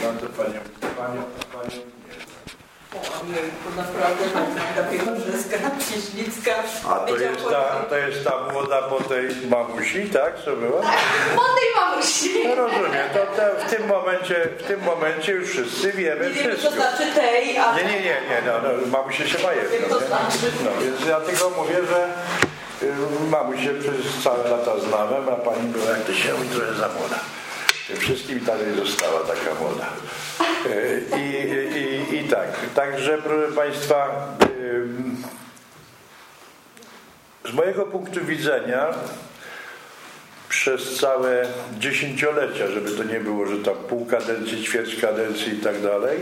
Bardzo panią nie. To naprawdę Magda Piechorzyska, Cieślicka. A to jest ta młoda po tej mamusi, tak? Co była? Tak, młodej mamusi. No rozumiem, to w tym momencie już wszyscy wiemy Nie wiem, wszystko. to znaczy tej, a... Nie, no, mamusie się ma jedno. To znaczy. No, więc ja tylko mówię, że mamusię przez całe lata znałem, a pani była, jak to się mówi, trochę za młoda. Tym wszystkim dalej została taka młoda. I tak. Także, proszę Państwa, z mojego punktu widzenia przez całe dziesięciolecia, żeby to nie było, że tam pół kadencji, ćwierć kadencji i tak dalej,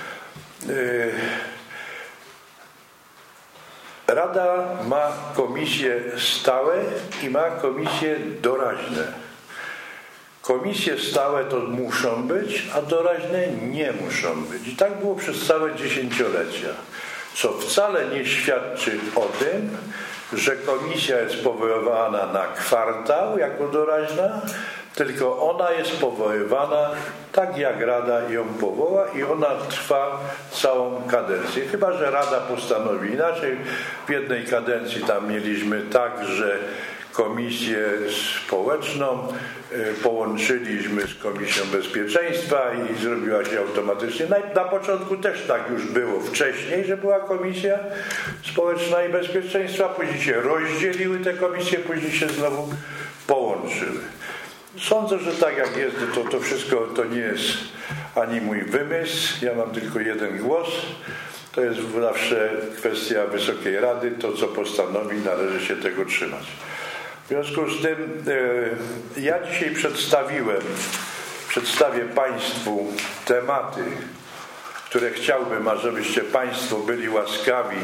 Rada ma komisje stałe i ma komisje doraźne. Komisje stałe to muszą być, a doraźne nie muszą być. I tak było przez całe dziesięciolecia. Co wcale nie świadczy o tym, że komisja jest powoływana na kwartał jako doraźna, tylko ona jest powoływana tak, jak Rada ją powoła i ona trwa całą kadencję. Chyba że Rada postanowi inaczej. W jednej kadencji tam mieliśmy tak, że Komisję Społeczną połączyliśmy z Komisją Bezpieczeństwa i zrobiła się automatycznie. Na początku też tak już było wcześniej, że była Komisja Społeczna i Bezpieczeństwa, później się rozdzieliły te komisje, później się znowu połączyły. Sądzę, że tak jak jest, to wszystko to nie jest ani mój wymysł, ja mam tylko jeden głos. To jest zawsze kwestia Wysokiej Rady, to co postanowi, należy się tego trzymać. W związku z tym ja dzisiaj przedstawię Państwu tematy, które chciałbym, ażebyście Państwo byli łaskawi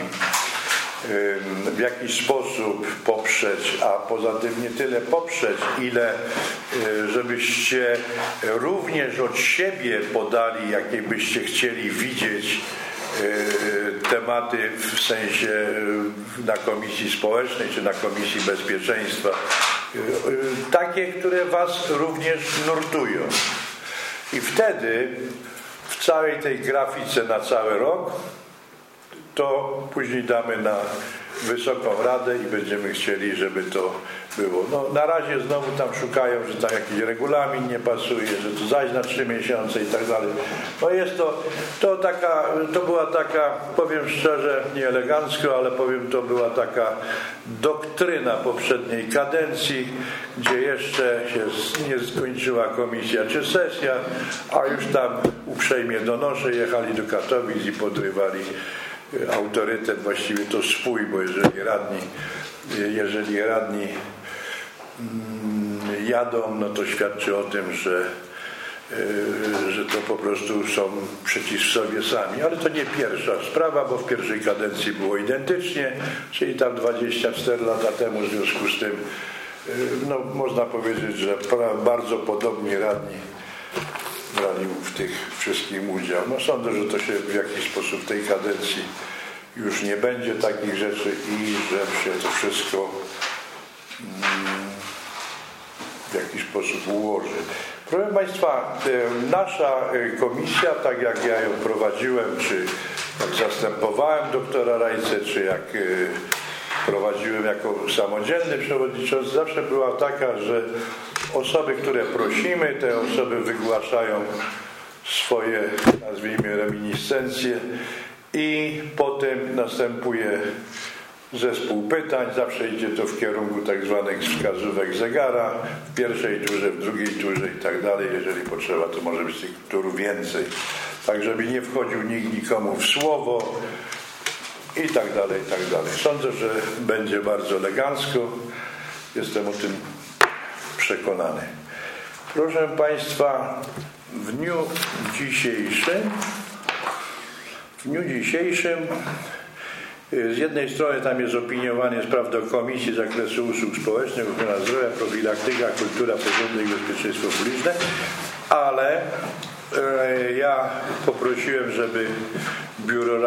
w jakiś sposób poprzeć, a poza tym nie tyle poprzeć, ile żebyście również od siebie podali, jakie byście chcieli widzieć tematy w sensie na Komisji Społecznej czy na Komisji Bezpieczeństwa, takie, które Was również nurtują. I wtedy w całej tej grafice na cały rok to później damy na Wysoką Radę i będziemy chcieli, żeby to było. No, na razie znowu tam szukają, że tam jakiś regulamin nie pasuje, że to zaś na 3 miesiące i tak dalej. No jest to była taka, powiem szczerze, nie elegancko, ale powiem, to była taka doktryna poprzedniej kadencji, gdzie jeszcze się nie skończyła komisja czy sesja, a już tam uprzejmie donoszę, jechali do Katowic i podrywali autorytet, właściwie to swój, bo jeżeli radni jadą, no to świadczy o tym, że to po prostu są przeciw sobie sami. Ale to nie pierwsza sprawa, bo w pierwszej kadencji było identycznie, czyli tam 24 lata temu, w związku z tym no, można powiedzieć, że bardzo podobni radni brali w tych wszystkim udział. No sądzę, że to się w jakiś sposób w tej kadencji już nie będzie takich rzeczy i że się to wszystko w jakiś sposób ułoży. Proszę Państwa, nasza komisja, tak jak ja ją prowadziłem, czy jak zastępowałem doktora Rajcę, czy jak prowadziłem jako samodzielny przewodniczący, zawsze była taka, że osoby, które prosimy, te osoby wygłaszają swoje, nazwijmy, reminiscencje i potem następuje zespół pytań. Zawsze idzie to w kierunku tak zwanych wskazówek zegara, w pierwszej turze, w drugiej turze i tak dalej. Jeżeli potrzeba, to może być tych tur więcej. Tak, żeby nie wchodził nikt nikomu w słowo i tak dalej, i tak dalej. Sądzę, że będzie bardzo elegancko. Jestem o tym przekonany. Proszę Państwa, w dniu dzisiejszym z jednej strony tam jest opiniowanie spraw do Komisji z zakresu usług społecznych, ochrona zdrowia, profilaktyka, kultura, porządek i bezpieczeństwo publiczne, ale ja poprosiłem, żeby Biuro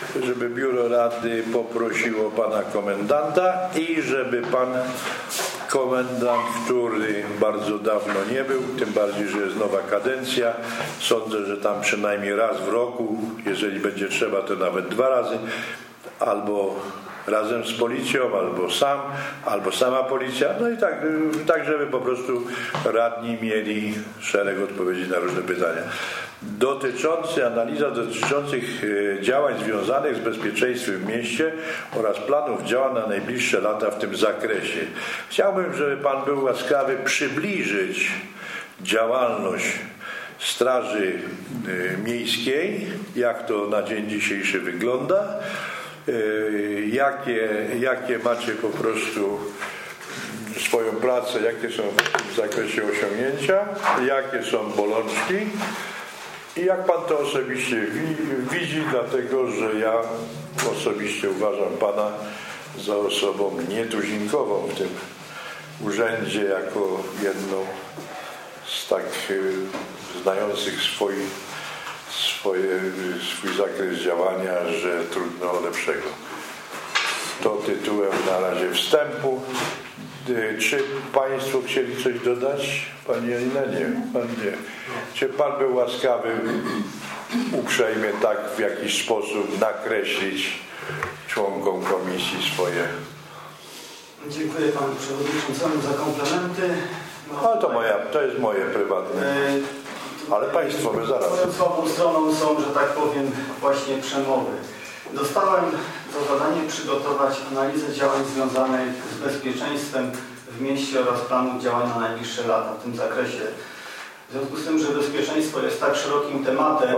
Rady poprosiło pana komendanta i żeby pan komendant, który bardzo dawno nie był, tym bardziej, że jest nowa kadencja. Sądzę, że tam przynajmniej raz w roku, jeżeli będzie trzeba, to nawet 2 razy, albo razem z policją, albo sam, albo sama policja, no i tak żeby po prostu radni mieli szereg odpowiedzi na różne pytania. Analiza dotyczących działań związanych z bezpieczeństwem w mieście oraz planów działań na najbliższe lata w tym zakresie. Chciałbym, żeby Pan był łaskawy przybliżyć działalność Straży Miejskiej, jak to na dzień dzisiejszy wygląda, jakie macie po prostu swoją pracę, jakie są w tym zakresie osiągnięcia, jakie są bolączki i jak Pan to osobiście widzi, dlatego że ja osobiście uważam Pana za osobą nietuzinkową w tym urzędzie, jako jedną z tak znających swój zakres działania, że trudno o lepszego. To tytułem na razie wstępu. Czy Państwo chcieli coś dodać? Pani Janina? Nie. Pan nie. Czy Pan był łaskawy uprzejmie tak w jakiś sposób nakreślić członkom komisji swoje? Dziękuję Panu Przewodniczącemu za komplementy. To jest moje prywatne. Ale państwowe zaraz. Słabą stroną są, że tak powiem, właśnie przemowy. Dostałem za zadanie przygotować analizę działań związanych z bezpieczeństwem w mieście oraz planów działań na najbliższe lata w tym zakresie. W związku z tym, że bezpieczeństwo jest tak szerokim tematem,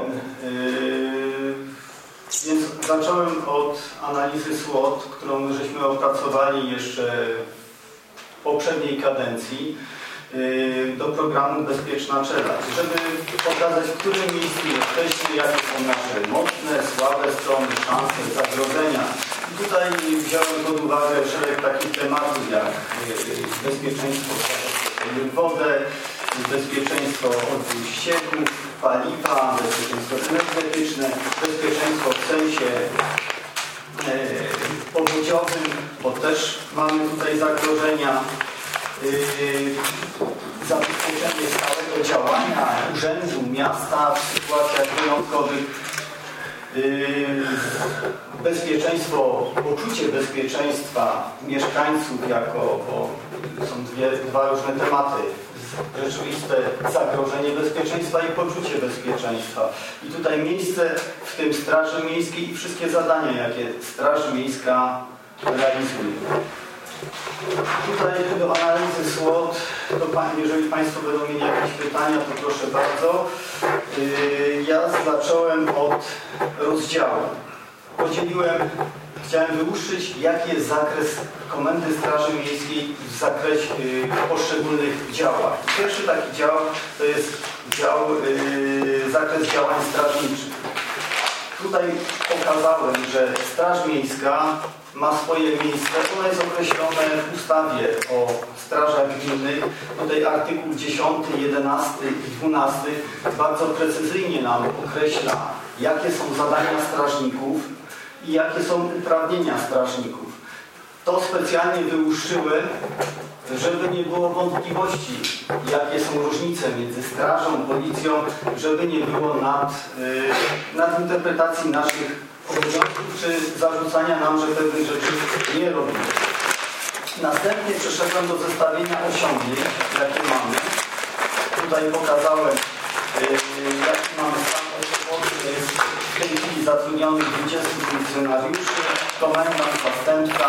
więc zacząłem od analizy SWOT, którą żeśmy opracowali jeszcze w poprzedniej kadencji, do programu Bezpieczna Czeladź, żeby pokazać, w którym miejscu jesteśmy, jakie są nasze mocne, słabe strony, szanse, zagrożenia. I tutaj wziąłem pod uwagę szereg takich tematów jak bezpieczeństwo wodę, bezpieczeństwo od ścieków, paliwa, bezpieczeństwo energetyczne, bezpieczeństwo w sensie powodziowym, bo też mamy tutaj zagrożenia. Zabezpieczenie stałego działania urzędu, miasta w sytuacjach wyjątkowych, bezpieczeństwo, poczucie bezpieczeństwa mieszkańców bo są dwa różne tematy. Rzeczywiste zagrożenie bezpieczeństwa i poczucie bezpieczeństwa. I tutaj miejsce w tym Straży Miejskiej i wszystkie zadania, jakie Straż Miejska realizuje. Tutaj do analizy SWOT, jeżeli Państwo będą mieli jakieś pytania, to proszę bardzo. Ja zacząłem od rozdziału. Chciałem wyłuszczyć, jaki jest zakres Komendy Straży Miejskiej w zakresie poszczególnych działach. Pierwszy taki dział to jest zakres działań strażniczych. Tutaj pokazałem, że Straż Miejska ma swoje miejsce. Ono jest określone w ustawie o strażach gminnych. Tutaj artykuł 10, 11 i 12 bardzo precyzyjnie nam określa, jakie są zadania strażników i jakie są uprawnienia strażników. To specjalnie wyłuszczyłem, żeby nie było wątpliwości, jakie są różnice między strażą, policją, żeby nie było nadinterpretacji naszych obowiązków, czy zarzucania nam, że pewnych rzeczy nie robimy. Następnie przeszedłem do zestawienia osiągnięć, jakie mamy. Tutaj pokazałem, jaki mamy stan osobowy. Jest w tej chwili zatrudnionych 20 funkcjonariuszy, komendant, zastępca,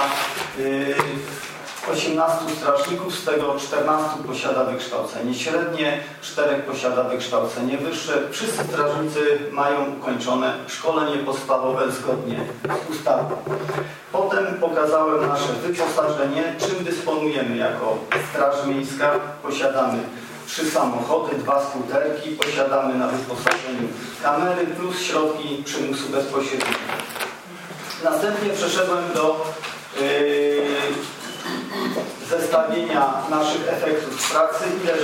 18 strażników, z tego 14 posiada wykształcenie średnie, 4 posiada wykształcenie wyższe. Wszyscy strażnicy mają ukończone szkolenie podstawowe zgodnie z ustawą. Potem pokazałem nasze wyposażenie, czym dysponujemy jako Straż Miejska. Posiadamy 3 samochody, 2 skuterki, posiadamy na wyposażeniu kamery plus środki przymusu bezpośredniego. Następnie przeszedłem do zestawienia naszych efektów pracy,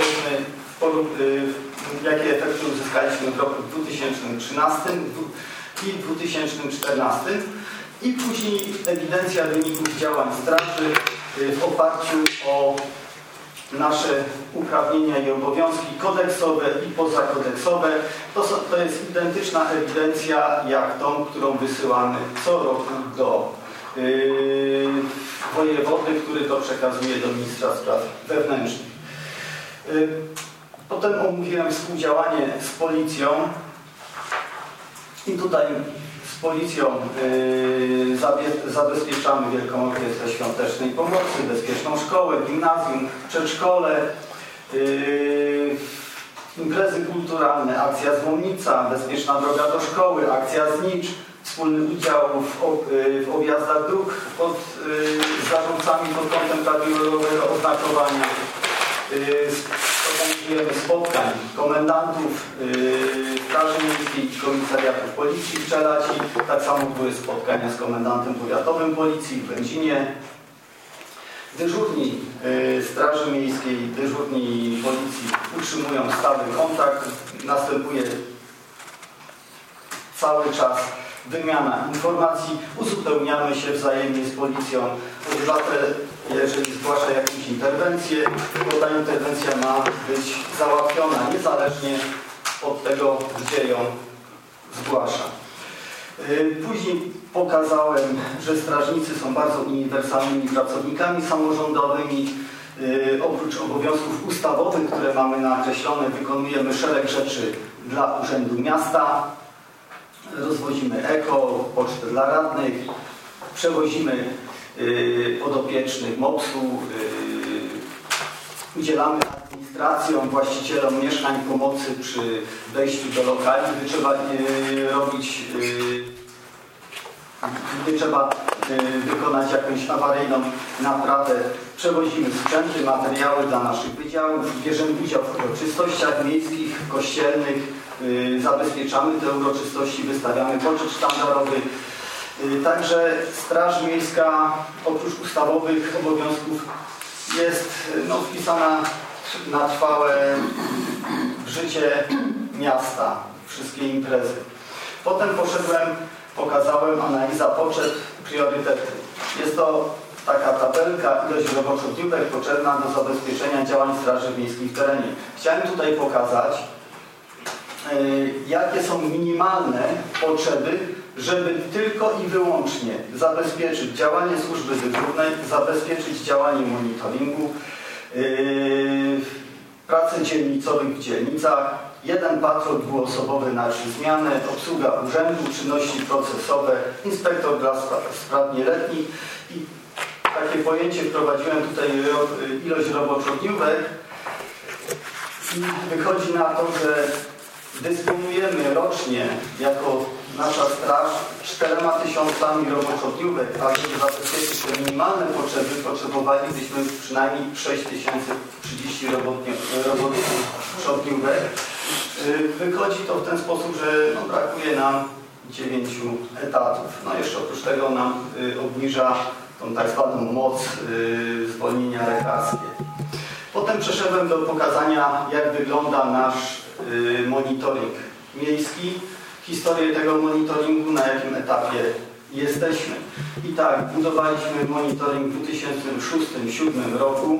jakie efekty uzyskaliśmy w roku 2013 i 2014 i później ewidencja wyników działań straży w oparciu o nasze uprawnienia i obowiązki kodeksowe i pozakodeksowe. To jest identyczna ewidencja jak tą, którą wysyłamy co roku do wojewody, który to przekazuje do ministra spraw wewnętrznych. Potem omówiłem współdziałanie z policją i tutaj z policją zabezpieczamy Wielką Orkiestrę Świątecznej Pomocy, bezpieczną szkołę, gimnazjum, przedszkole, imprezy kulturalne, akcja Złomnica, bezpieczna droga do szkoły, akcja Znicz, wspólny udział w objazdach dróg pod zarządcami pod kątem prawidłowego oznakowania. Organizujemy spotkań komendantów Straży Miejskiej i Komisariatów Policji w Czelaci. Tak samo były spotkania z komendantem powiatowym Policji w Będzinie. Dyżurni Straży Miejskiej, dyżurni Policji utrzymują stały kontakt. Następuje cały czas wymiana informacji, uzupełniamy się wzajemnie z policją. Obywatel, jeżeli zgłasza jakąś interwencję, to ta interwencja ma być załatwiona niezależnie od tego, gdzie ją zgłasza. Później pokazałem, że strażnicy są bardzo uniwersalnymi pracownikami samorządowymi. Oprócz obowiązków ustawowych, które mamy nakreślone, wykonujemy szereg rzeczy dla Urzędu Miasta. Rozwozimy eko, pocztę dla radnych, przewozimy podopiecznych MOPS-u, udzielamy administracjom, właścicielom mieszkań pomocy przy wejściu do lokali, gdy trzeba wykonać jakąś awaryjną naprawę. Przewozimy sprzęty, materiały dla naszych wydziałów, bierzemy udział w uroczystościach miejskich, kościelnych, zabezpieczamy te uroczystości, wystawiamy poczet sztandarowy. Także Straż Miejska oprócz ustawowych obowiązków jest wpisana na trwałe w życie miasta, wszystkie imprezy. Potem pokazałem analiza potrzeb, priorytety. Jest to taka tabelka, ilość roboczodniówek potrzebna do zabezpieczenia działań Straży Miejskiej w terenie. Chciałem tutaj pokazać, jakie są minimalne potrzeby, żeby tylko i wyłącznie zabezpieczyć działanie służby dyżurnej, zabezpieczyć działanie monitoringu, pracę dzielnicowych w dzielnicach, 1 patrol dwuosobowy na 3 zmiany, obsługa urzędu, czynności procesowe, inspektor dla spraw nieletnich i takie pojęcie wprowadziłem tutaj ilość roboczodniówek i wychodzi na to, że dysponujemy rocznie jako nasza straż 4000 roboczodniówek, a żeby zabezpieczyć te minimalne potrzeby, potrzebowalibyśmy przynajmniej 6030 roboczodniówek. Wychodzi to w ten sposób, że brakuje nam 9 etatów. Jeszcze oprócz tego nam obniża tą tak zwaną moc zwolnienia lekarskie. Potem przeszedłem do pokazania, jak wygląda nasz monitoring miejski, historię tego monitoringu, na jakim etapie jesteśmy. I tak, budowaliśmy monitoring w 2006-2007 roku.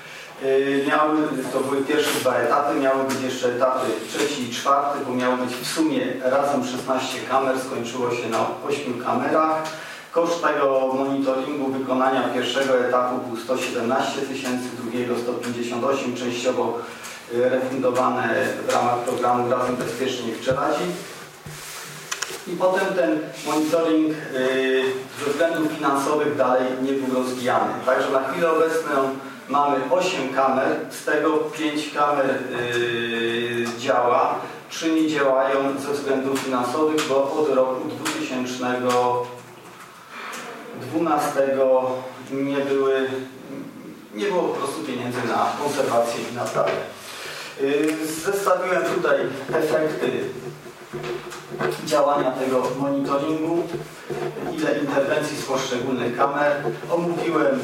To były pierwsze 2 etapy, miały być jeszcze etapy 3. i 4, bo miało być w sumie razem 16 kamer, skończyło się na 8 kamerach. Koszt tego monitoringu wykonania pierwszego etapu był 117 000, drugiego 158 000, częściowo refundowane w ramach programu Razem Bezpiecznie w Czeladzi. I potem ten monitoring ze względów finansowych dalej nie był rozwijany. Także na chwilę obecną mamy 8 kamer, z tego 5 kamer działa, 3 nie działają ze względów finansowych, bo od roku 2012 nie było po prostu pieniędzy na konserwację i naprawę. Zestawiłem tutaj efekty działania tego monitoringu, ile interwencji z poszczególnych kamer. Omówiłem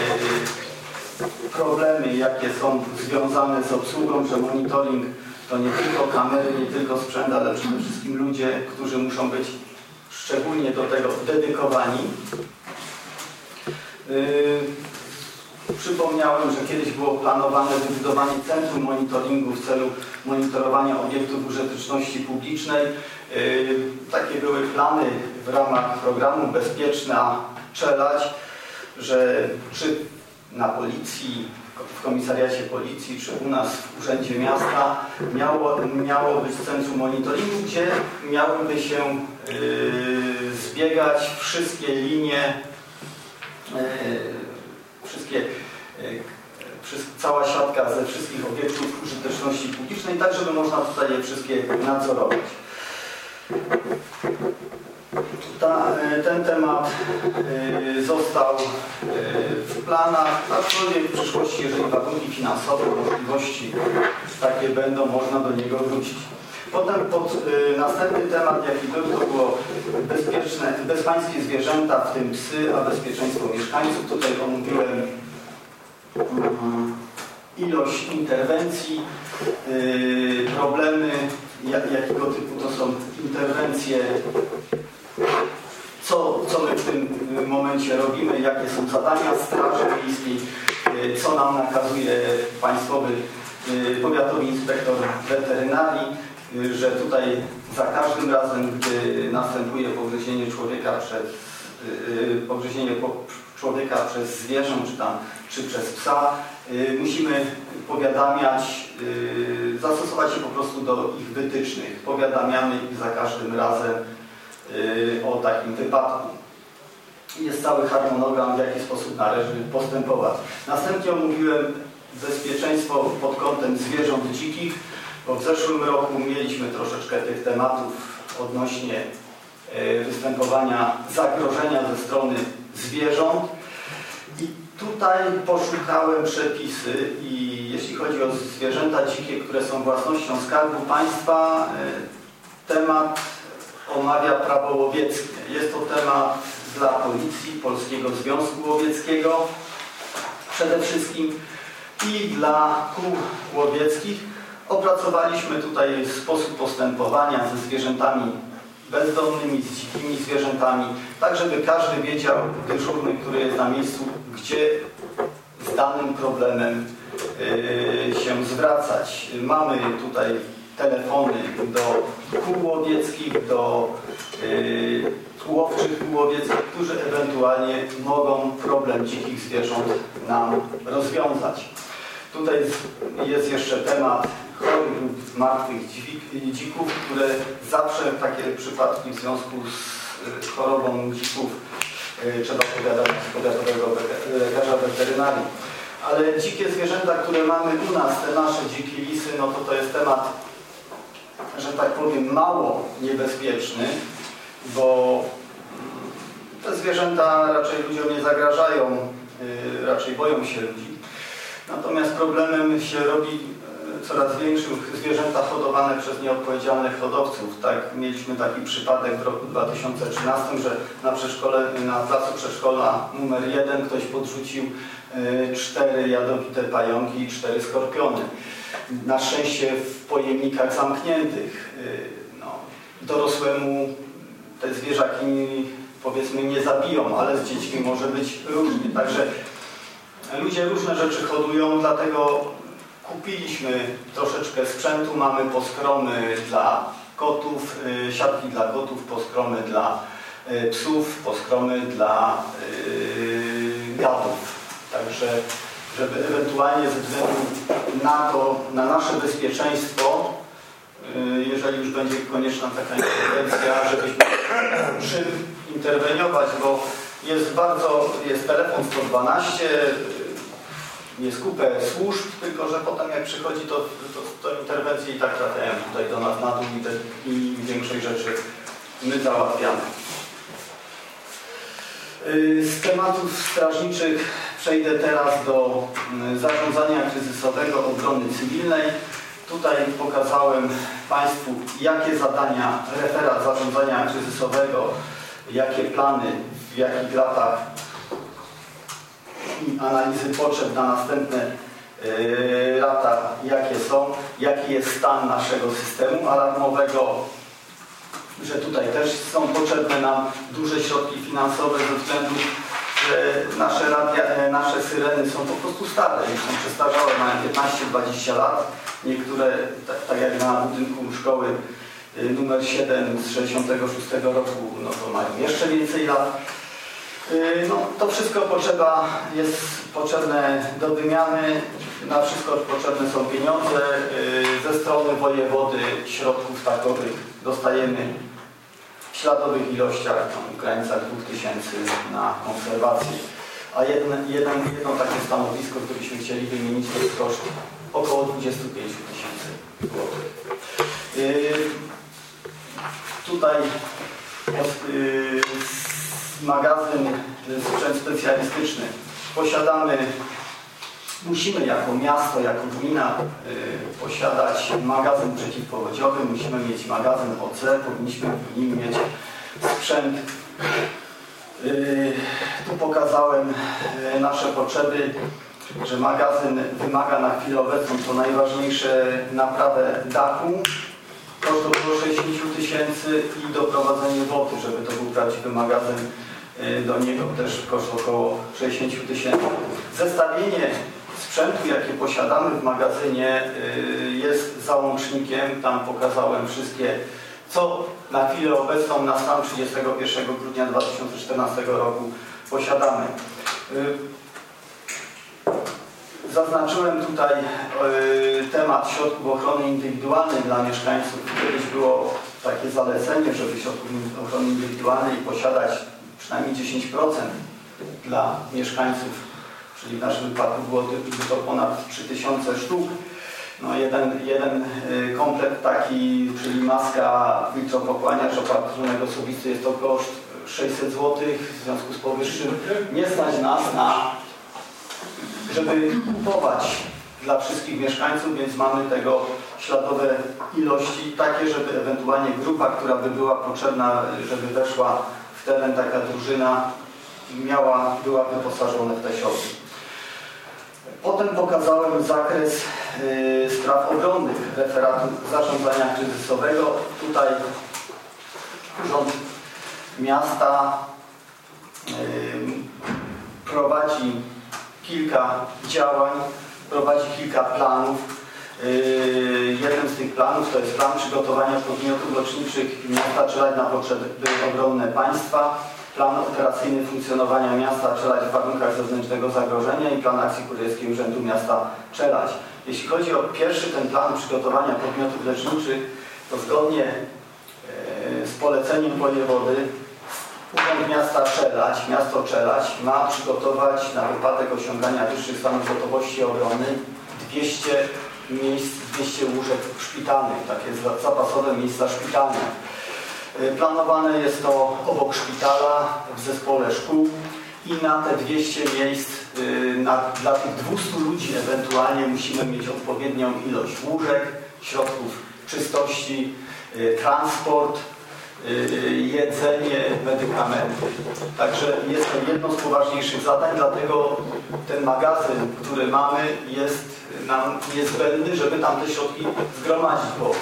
problemy, jakie są związane z obsługą, że monitoring to nie tylko kamery, nie tylko sprzęt, ale przede wszystkim ludzie, którzy muszą być szczególnie do tego dedykowani. Przypomniałem, że kiedyś było planowane wybudowanie centrum monitoringu w celu monitorowania obiektów użyteczności publicznej. Takie były plany w ramach programu Bezpieczna Czeladź, że czy na policji, w komisariacie policji, czy u nas w Urzędzie Miasta miało być centrum monitoringu, gdzie miałyby się zbiegać wszystkie linie, cała siatka ze wszystkich obiektów użyteczności publicznej, tak żeby można tutaj je wszystkie nadzorować. Ten temat został w planach, aczkolwiek w przyszłości, jeżeli warunki finansowe, możliwości takie będą, można do niego wrócić. Potem następny temat, jaki był, to było bezpańskie zwierzęta, w tym psy, a bezpieczeństwo mieszkańców. Tutaj omówiłem ilość interwencji, problemy, jakiego typu to są interwencje, co my w tym momencie robimy, jakie są zadania Straży Miejskiej, co nam nakazuje państwowy powiatowy inspektor weterynarii, że tutaj za każdym razem, gdy następuje pogryzienie człowieka przez zwierzę, czy przez psa, musimy powiadamiać, zastosować się po prostu do ich wytycznych. Powiadamiamy ich za każdym razem o takim wypadku. Jest cały harmonogram, w jaki sposób należy postępować. Następnie omówiłem bezpieczeństwo pod kątem zwierząt dzikich, bo w zeszłym roku mieliśmy troszeczkę tych tematów odnośnie występowania zagrożenia ze strony zwierząt. I tutaj poszukałem przepisy i jeśli chodzi o zwierzęta dzikie, które są własnością Skarbu Państwa, temat omawia prawo łowieckie. Jest to temat dla policji, Polskiego Związku Łowieckiego przede wszystkim i dla kół łowieckich. Opracowaliśmy tutaj sposób postępowania ze zwierzętami bezdomnymi, z dzikimi zwierzętami, tak żeby każdy wiedział, dyżurny, który jest na miejscu, gdzie z danym problemem się zwracać. Mamy tutaj telefony do kół łowieckich, do łowczych kół łowieckich, którzy ewentualnie mogą problem dzikich zwierząt nam rozwiązać. Tutaj jest jeszcze temat chorych lub martwych dzików, które zawsze takie przypadki w związku z chorobą dzików trzeba powiadać z powiatowego lekarza weterynarii. Ale dzikie zwierzęta, które mamy u nas, te nasze dzikie lisy, no to jest temat, że tak powiem, mało niebezpieczny, bo te zwierzęta raczej ludziom nie zagrażają, raczej boją się ludzi. Natomiast problemem się robi coraz większym zwierzęta hodowane przez nieodpowiedzialnych hodowców. Tak, mieliśmy taki przypadek w roku 2013, że na placu przedszkola numer 1 ktoś podrzucił 4 jadowite pająki i 4 skorpiony. Na szczęście w pojemnikach zamkniętych. Dorosłemu te zwierzaki, powiedzmy, nie zabiją, ale z dziećmi może być różnie. Także ludzie różne rzeczy hodują, dlatego kupiliśmy troszeczkę sprzętu. Mamy poskromy dla kotów, siatki dla kotów, poskromy dla psów, poskromy dla gadów. Także, żeby ewentualnie ze względu na to, na nasze bezpieczeństwo, jeżeli już będzie konieczna taka interwencja, żebyśmy czym interweniować, bo jest telefon 112, jest kupę służb, tylko że potem jak przychodzi, to interwencje i tak trafiają tutaj do nas na dół i większej rzeczy my załatwiamy. Z tematów strażniczych przejdę teraz do zarządzania kryzysowego obrony cywilnej. Tutaj pokazałem Państwu, jakie zadania referat zarządzania kryzysowego, jakie plany, w jakich latach i analizy potrzeb na następne lata, jakie są, jaki jest stan naszego systemu alarmowego, że tutaj też są potrzebne nam duże środki finansowe ze względu że nasze syreny są po prostu stare, są przestarzałe, mają 15-20 lat. Niektóre, tak jak na budynku szkoły numer 7 z 66 roku, no to mają jeszcze więcej lat. No, to wszystko jest potrzebne do wymiany, na wszystko potrzebne są pieniądze. Ze strony wojewody środków takowych dostajemy w śladowych ilościach, w granicach 2000 na konserwację. A jedno takie stanowisko, któreśmy chcieli wymienić, to jest koszt około 25 000 złotych. Tutaj magazyn sprzęt specjalistyczny musimy jako miasto, jako gmina posiadać magazyn przeciwpowodziowy, musimy mieć magazyn OC, powinniśmy w nim mieć sprzęt. Tu pokazałem nasze potrzeby, że magazyn wymaga na chwilę obecną, co najważniejsze, naprawę dachu. Koszt około 60 000 i doprowadzenie wody, żeby to był prawdziwy magazyn, do niego też koszt około 60 000. Zestawienie sprzętu, jakie posiadamy w magazynie, jest załącznikiem. Tam pokazałem wszystkie, co na chwilę obecną, na stan 31 grudnia 2014 roku posiadamy. Zaznaczyłem tutaj temat środków ochrony indywidualnej dla mieszkańców. Kiedyś było takie zalecenie, żeby środków ochrony indywidualnej posiadać przynajmniej 10% dla mieszkańców, czyli w naszym wypadku było to ponad 3000 sztuk. No jeden komplet taki, czyli maska, filtropochłaniacz, opatrzony osobisty, jest to koszt 600 zł. W związku z powyższym nie stać nas żeby kupować dla wszystkich mieszkańców, więc mamy tego śladowe ilości, takie, żeby ewentualnie grupa, która by była potrzebna, żeby weszła w teren, taka drużyna była wyposażona w te środki. Potem pokazałem zakres spraw obronnych referatu zarządzania kryzysowego. Tutaj Urząd Miasta prowadzi kilka działań, prowadzi kilka planów. Jeden z tych planów to jest plan przygotowania podmiotów leczniczych miasta Czeladź na potrzeby obronne państwa, plan operacyjny funkcjonowania miasta Czeladź w warunkach zewnętrznego zagrożenia i plan akcji Kurierskiej Urzędu Miasta Czeladź. Jeśli chodzi o pierwszy ten plan przygotowania podmiotów leczniczych, to zgodnie z poleceniem wojewody Urząd Miasta Czeladź, miasto Czeladź ma przygotować na wypadek osiągania wyższych stanów gotowości obrony 200 miejsc, 200 łóżek szpitalnych, takie zapasowe miejsca szpitalne. Planowane jest to obok szpitala, w zespole szkół i na te 200 miejsc, dla tych 200 ludzi ewentualnie musimy mieć odpowiednią ilość łóżek, środków czystości, transport, jedzenie, medykamenty. Także jest to jedno z poważniejszych zadań, dlatego ten magazyn, który mamy, jest nam niezbędny, żeby tam te środki zgromadzić, bo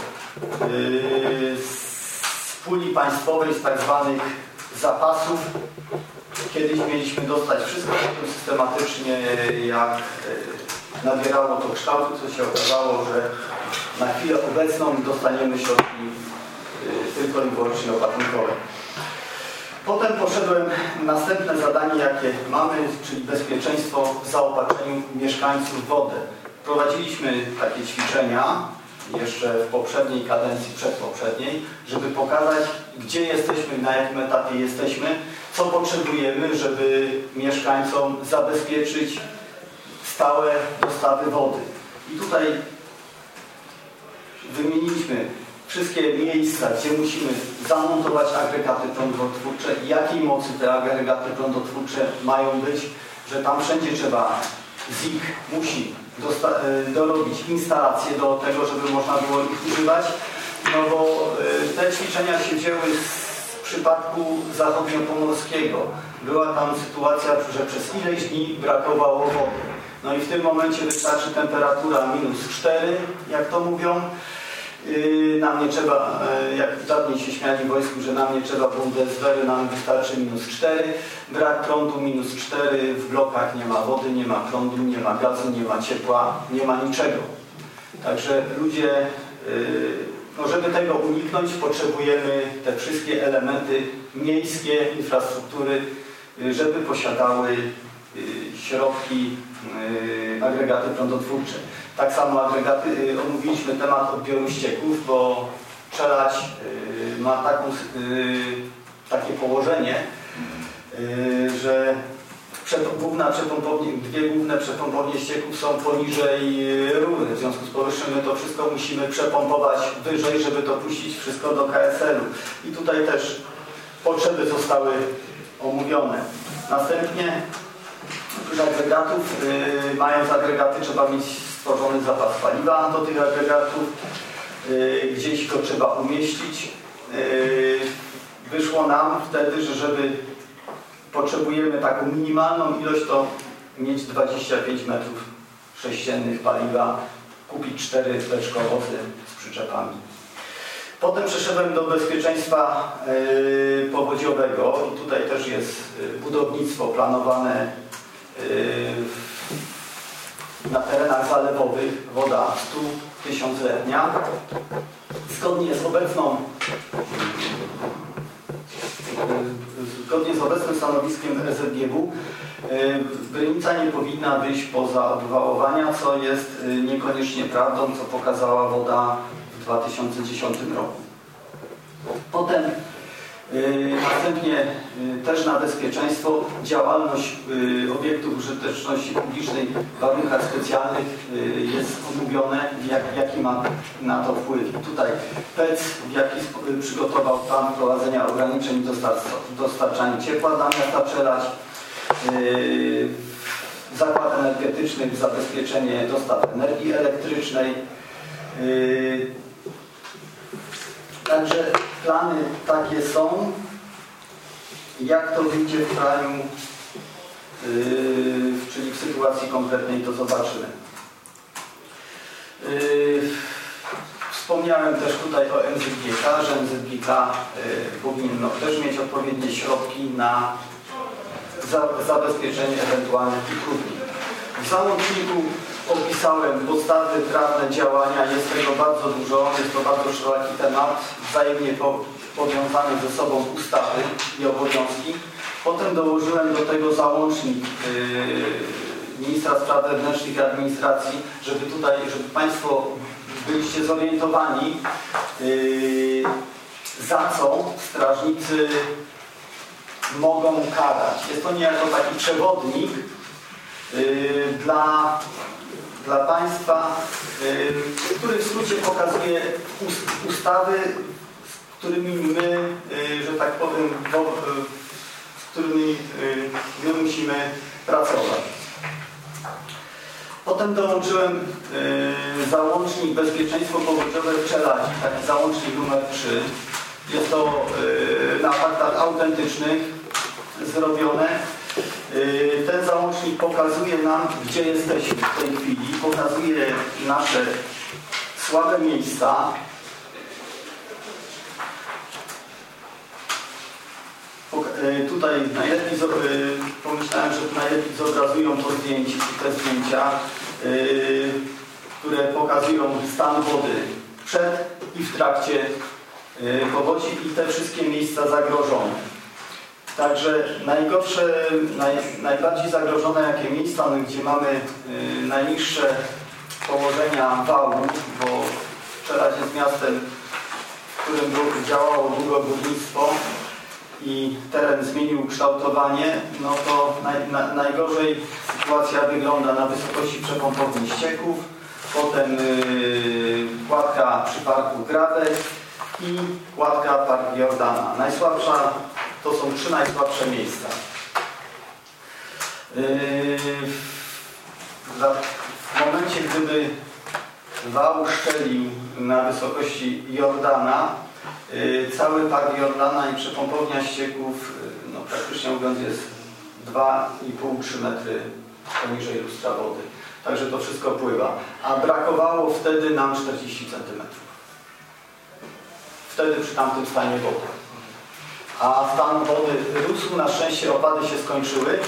z puli państwowej, z tak zwanych zapasów, kiedyś mieliśmy dostać wszystko, potem systematycznie, jak nabierało to kształtu, co się okazało, że na chwilę obecną dostaniemy środki tylko i wyłącznie opatrunkowe. Potem poszedłem następne zadanie, jakie mamy, czyli bezpieczeństwo w zaopatrzeniu mieszkańców w wodę. Prowadziliśmy takie ćwiczenia jeszcze w poprzedniej kadencji, przedpoprzedniej, żeby pokazać, gdzie jesteśmy, na jakim etapie jesteśmy, co potrzebujemy, żeby mieszkańcom zabezpieczyć stałe dostawy wody. I tutaj wymieniliśmy wszystkie miejsca, gdzie musimy zamontować agregaty prądotwórcze, jakiej mocy te agregaty prądotwórcze mają być, że tam wszędzie trzeba, ZIK musi dorobić instalacje do tego, żeby można było ich używać, no bo te ćwiczenia się wzięły z przypadku zachodniopomorskiego. Była tam sytuacja, że przez ileś dni brakowało wody. No i w tym momencie wystarczy temperatura -4, jak to mówią, Nam nie trzeba, jak dawniej się śmiali w wojsku, że nam nie trzeba Bundeswehry, nam wystarczy -4. Brak prądu -4, w blokach nie ma wody, nie ma prądu, nie ma gazu, nie ma ciepła, nie ma niczego. Także ludzie, no żeby tego uniknąć, potrzebujemy te wszystkie elementy miejskie, infrastruktury, żeby posiadały środki, agregaty prądotwórcze. Tak samo agregaty, omówiliśmy temat odbioru ścieków, bo Czeladź ma takie położenie, że dwie główne przepompownie ścieków są poniżej rury. W związku z powyższym my to wszystko musimy przepompować wyżej, żeby to puścić wszystko do KSL-u. I tutaj też potrzeby zostały omówione. Następnie oprócz agregatów, mając agregaty, trzeba mieć stworzony zapas paliwa do tych agregatów, gdzieś go trzeba umieścić. Wyszło nam wtedy, że żeby potrzebujemy taką minimalną ilość, to mieć 25 m3 paliwa, kupić 4 beczkowozy z przyczepami. Potem przeszedłem do bezpieczeństwa powodziowego i tutaj też jest budownictwo planowane na terenach zalewowych, woda 100 000-letnia. Zgodnie z obecnym stanowiskiem SZGW Brynica nie powinna wyjść poza obwałowania, co jest niekoniecznie prawdą, co pokazała woda w 2010 roku. Potem następnie też na bezpieczeństwo działalność obiektów użyteczności publicznej w warunkach specjalnych jest omówione, jaki ma na to wpływ. I tutaj PEC, w jaki przygotował plan wprowadzenia ograniczeń w dostarczaniu ciepła dla miasta Czeladź, zakład energetyczny, zabezpieczenie dostaw energii elektrycznej. Także plany takie są. Jak to wyjdzie w kraju, czyli w sytuacji konkretnej, to zobaczymy. Wspomniałem też tutaj o MZGK, że MZGK powinno też mieć odpowiednie środki na zabezpieczenie ewentualnych utrudnień. W załączniku opisałem podstawy prawne działania, jest tego bardzo dużo, jest to bardzo szeroki temat, wzajemnie powiązane ze sobą ustawy i obowiązki. Potem dołożyłem do tego załącznik Ministra Spraw Wewnętrznych i Administracji, żeby Państwo byliście zorientowani, za co strażnicy mogą karać. Jest to niejako taki przewodnik dla Państwa, który w skrócie pokazuje ustawy, z którymi my, że tak powiem, z którymi my musimy pracować. Potem dołączyłem załącznik Bezpieczeństwo powodziowe w Czeladzi, taki załącznik numer 3. Jest to na faktach autentycznych zrobione. Ten załącznik pokazuje nam, gdzie jesteśmy w tej chwili, pokazuje nasze słabe miejsca. Tutaj najlepiej pomyślałem, że najlepiej zobrazują te zdjęcia, które pokazują stan wody przed i w trakcie powodzi i te wszystkie miejsca zagrożone. Także najbardziej zagrożone jakie miejsca, gdzie mamy najniższe położenia wału, bo Czeladź jest miastem, w którym działało długo górnictwo i teren zmienił kształtowanie, no to najgorzej sytuacja wygląda na wysokości przepompowni ścieków, potem kładka przy parku Grabek i kładka Park Jordana. Najsłabsza to są 3 najsłabsze miejsca. W momencie, gdyby wał szczelił na wysokości Jordana, cały Park Jordana i przepompownia ścieków, no praktycznie mówiąc, jest 2,5-3 metry poniżej lustra wody. Także to wszystko pływa. A brakowało wtedy nam 40 cm. wtedy przy tamtym stanie wody. A stan wody rósł, na szczęście opady się skończyły.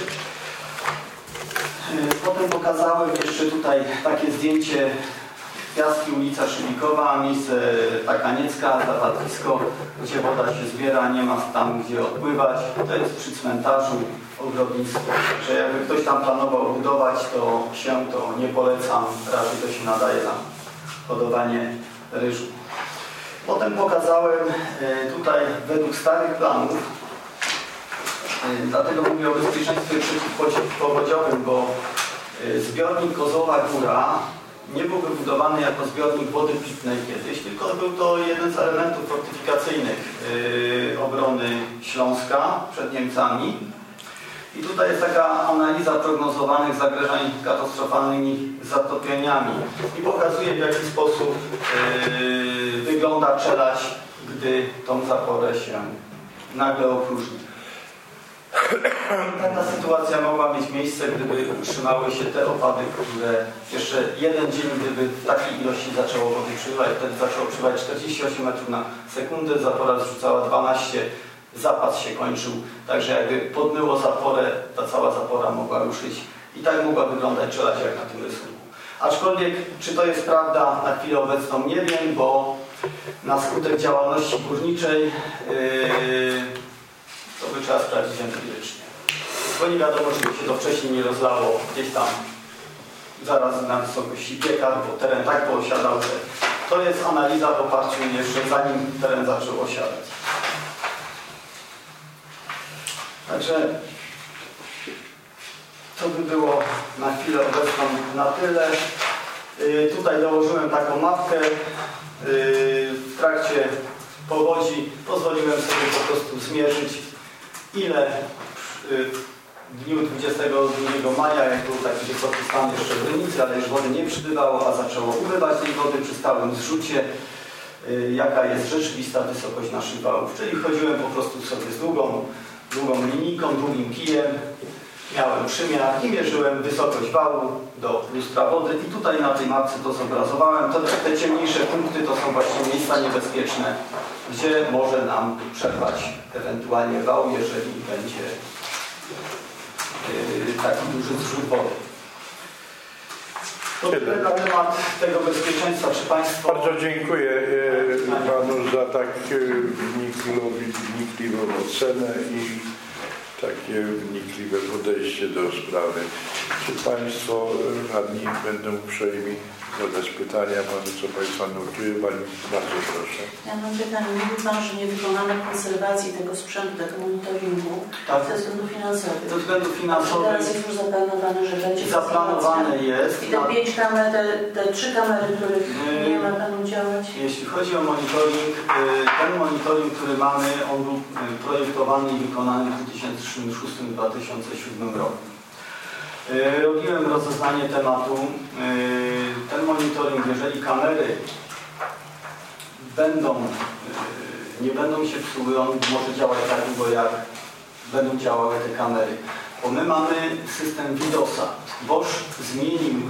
Potem pokazałem jeszcze tutaj takie zdjęcie Piaski, ulica Szylikowa, miejsce Takaniecka, zapadlisko, gdzie woda się zbiera, nie ma tam gdzie odpływać. To jest przy cmentarzu, ogrodnictwo. Że jakby ktoś tam planował budować, to nie polecam, raczej to się nadaje na hodowanie ryżu. Potem pokazałem tutaj według starych planów, dlatego mówię o bezpieczeństwie przeciwpowodziowym, bo zbiornik Kozowa Góra nie był wybudowany jako zbiornik wody pitnej kiedyś, tylko był to jeden z elementów fortyfikacyjnych obrony Śląska przed Niemcami. I tutaj jest taka analiza prognozowanych zagrożeń katastrofalnymi zatopieniami i pokazuje, w jaki sposób wygląda Czeladź, gdy tą zaporę się nagle opróżni. Taka sytuacja mogła mieć miejsce, gdyby utrzymały się te opady, które jeszcze jeden dzień, gdyby w takiej ilości zaczęło wody przybywać, wtedy zaczęło przybywać 48 metrów na sekundę, zapora zrzucała 12, zapas się kończył, także jakby podmyło zaporę, ta cała zapora mogła ruszyć i tak mogła wyglądać Czeladź jak na tym rysunku. Aczkolwiek, czy to jest prawda na chwilę obecną, nie wiem, bo na skutek działalności górniczej to by trzeba sprawdzić empirycznie. Bo nie wiadomo, czy się to wcześniej nie rozlało gdzieś tam zaraz na wysokości piekar, bo teren tak poosiadał, że to jest analiza w oparciu jeszcze zanim teren zaczął osiadać. Także to by było na chwilę obecną na tyle. Tutaj dołożyłem taką mapkę. W trakcie powodzi pozwoliłem sobie po prostu zmierzyć, ile w dniu 22 maja, jak był taki wysoki stan jeszcze w Rynicy, ale już wody nie przybywało, a zaczęło ubywać tej wody przy stałym zrzucie, jaka jest rzeczywista wysokość naszych wałów. Czyli chodziłem po prostu sobie z długą linijką, długim kijem, miałem przymiar i mierzyłem wysokość wału do lustra wody i tutaj na tej mapce to zobrazowałem. Te ciemniejsze punkty to są właśnie miejsca niebezpieczne, gdzie może nam przerwać ewentualnie wał, jeżeli będzie taki duży zrzut wody. To tyle na temat tego bezpieczeństwa. Czy Państwo... Bardzo dziękuję Panu za tak wnikliwą ocenę i takie wnikliwe podejście do sprawy. Czy Państwo radni będą uprzejmi zadać pytania? Co Państwa nurtuje? Pani, bardzo proszę. Ja mam pytanie. Mówi Pan, że nie wykonano konserwacji tego sprzętu, tego monitoringu ze względów finansowych. Ze względów finansowych. Teraz jest już zaplanowane, że będzie zaplanowane jest. I te 5 kamer, te 3 kamery, których nie ma Panu działać? Jeśli chodzi o monitoring, ten monitoring, który mamy, on był projektowany i wykonany w 2006-2007 roku. Robiłem rozeznanie tematu. Ten monitoring, jeżeli kamery nie będą się psuły, on może działać tak długo, jak będą działały te kamery. Bo my mamy system Widosa. Bosch zmienił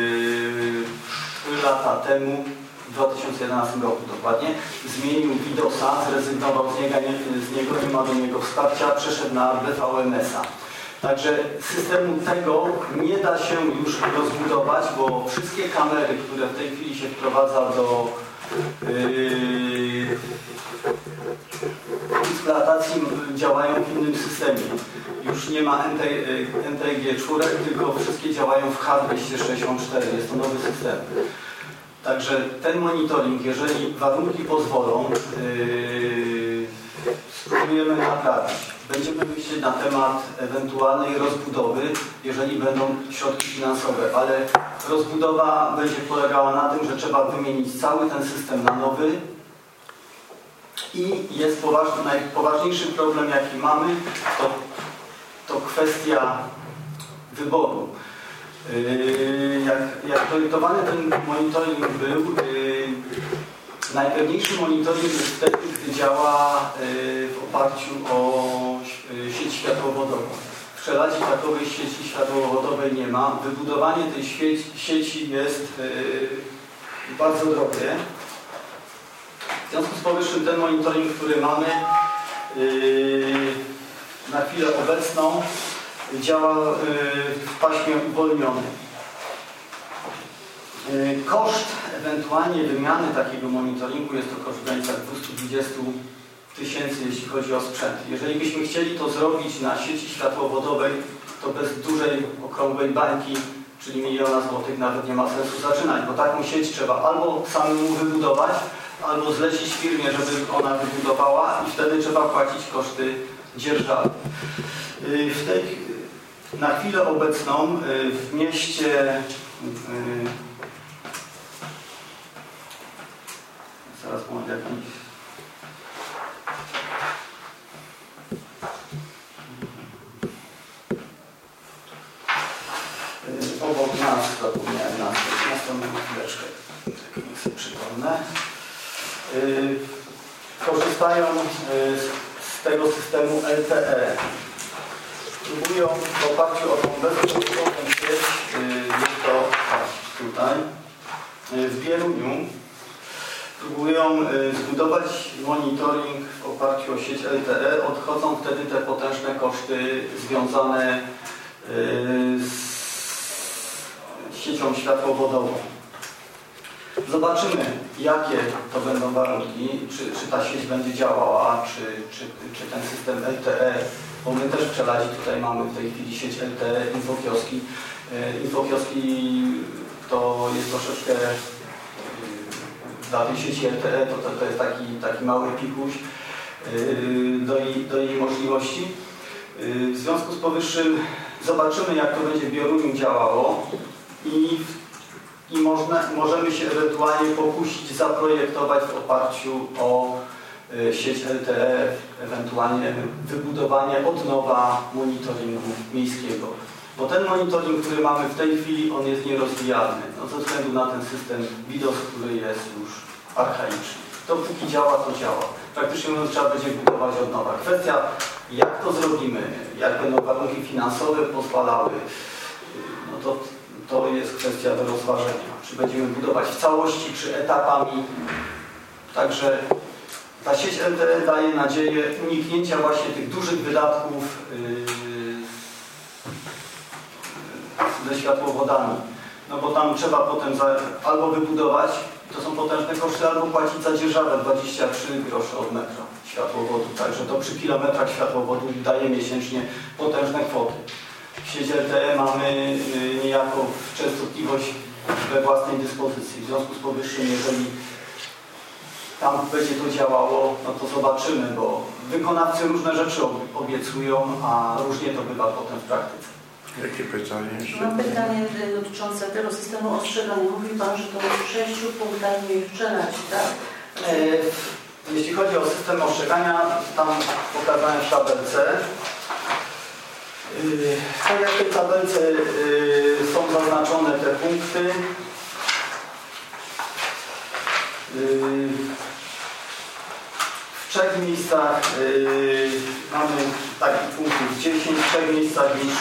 3 lata temu, w 2011 roku dokładnie, zmienił Widosa, zrezygnował z niego, nie ma do niego wsparcia, przeszedł na BVMS-a. Także systemu tego nie da się już rozbudować, bo wszystkie kamery, które w tej chwili się wprowadza do eksploatacji, działają w innym systemie. Już nie ma NTG4, tylko wszystkie działają w H264. Jest to nowy system. Także ten monitoring, jeżeli warunki pozwolą, spróbujemy naprawić. Będziemy myśleć na temat ewentualnej rozbudowy, jeżeli będą środki finansowe, ale rozbudowa będzie polegała na tym, że trzeba wymienić cały ten system na nowy i jest najpoważniejszy problem, jaki mamy, to kwestia wyboru. Jak projektowany ten monitoring był, najpewniejszy monitoring jest wtedy, gdy działa w oparciu o sieć światłowodową. W Czeladzi takowej sieci światłowodowej nie ma. Wybudowanie tej sieci jest bardzo drogie. W związku z powyższym powyższym ten monitoring, który mamy na chwilę obecną, działa w paśmie uwolnionym. Koszt ewentualnie wymiany takiego monitoringu jest to koszt w granicach 220 000, jeśli chodzi o sprzęt. Jeżeli byśmy chcieli to zrobić na sieci światłowodowej, to bez dużej, okrągłej bańki, czyli 1 000 000 złotych, nawet nie ma sensu zaczynać, bo taką sieć trzeba albo samemu wybudować, albo zlecić firmie, żeby ona wybudowała i wtedy trzeba płacić koszty dzierżawy. Na chwilę obecną w mieście zaraz mam jakiś obok nas, zapomniałem następną chwileczkę, niech sobie przypomnę. Korzystają z tego systemu LTE. Próbują w oparciu o tą bezprzewodową sieć, jest to tutaj, w Bieruniu, próbują zbudować monitoring w oparciu o sieć LTE. Odchodzą wtedy te potężne koszty związane z siecią światłowodową. Zobaczymy, jakie to będą warunki, czy ta sieć będzie działała, czy ten system LTE, bo my też w Czeladzi tutaj mamy w tej chwili sieć LTE, infokioski. Infokioski to jest troszeczkę dla tej sieci LTE, to jest taki mały pikuś do jej możliwości. W związku z powyższym zobaczymy, jak to będzie w Bioruniu działało i możemy się ewentualnie pokusić zaprojektować w oparciu o sieć LTE, ewentualnie wybudowanie od nowa monitoringu miejskiego. Bo ten monitoring, który mamy w tej chwili, on jest nierozwijalny, ze względu na ten system BIDOS, który jest już archaiczny. Dopóki działa, to działa. Praktycznie mówiąc, trzeba będzie budować od nowa. Kwestia, jak to zrobimy, jak będą warunki finansowe pozwalały, no to jest kwestia do rozważenia. Czy będziemy budować w całości, czy etapami. Także ta sieć LTE daje nadzieję uniknięcia właśnie tych dużych wydatków ze światłowodami. No bo tam trzeba potem albo wybudować, to są potężne koszty, albo płacić za dzierżawę 23 grosze od metra światłowodu. Także to przy kilometrach światłowodu daje miesięcznie potężne kwoty. Sieć LTE mamy niejako częstotliwość we własnej dyspozycji. W związku z powyższym, jeżeli tam będzie to działało, no to zobaczymy, bo wykonawcy różne rzeczy obiecują, a różnie to bywa potem w praktyce. Jakie pytanie jeszcze? Mam pytanie dotyczące tego systemu ostrzegania. Mówi Pan, że to w 6 punktach w Czeladzi, tak? Jeśli chodzi o system ostrzegania, tam pokazałem w tabelce. Tak jak w tej tabelce są zaznaczone te punkty, w 3 miejscach mamy takich punktów 10, w 3 miejscach już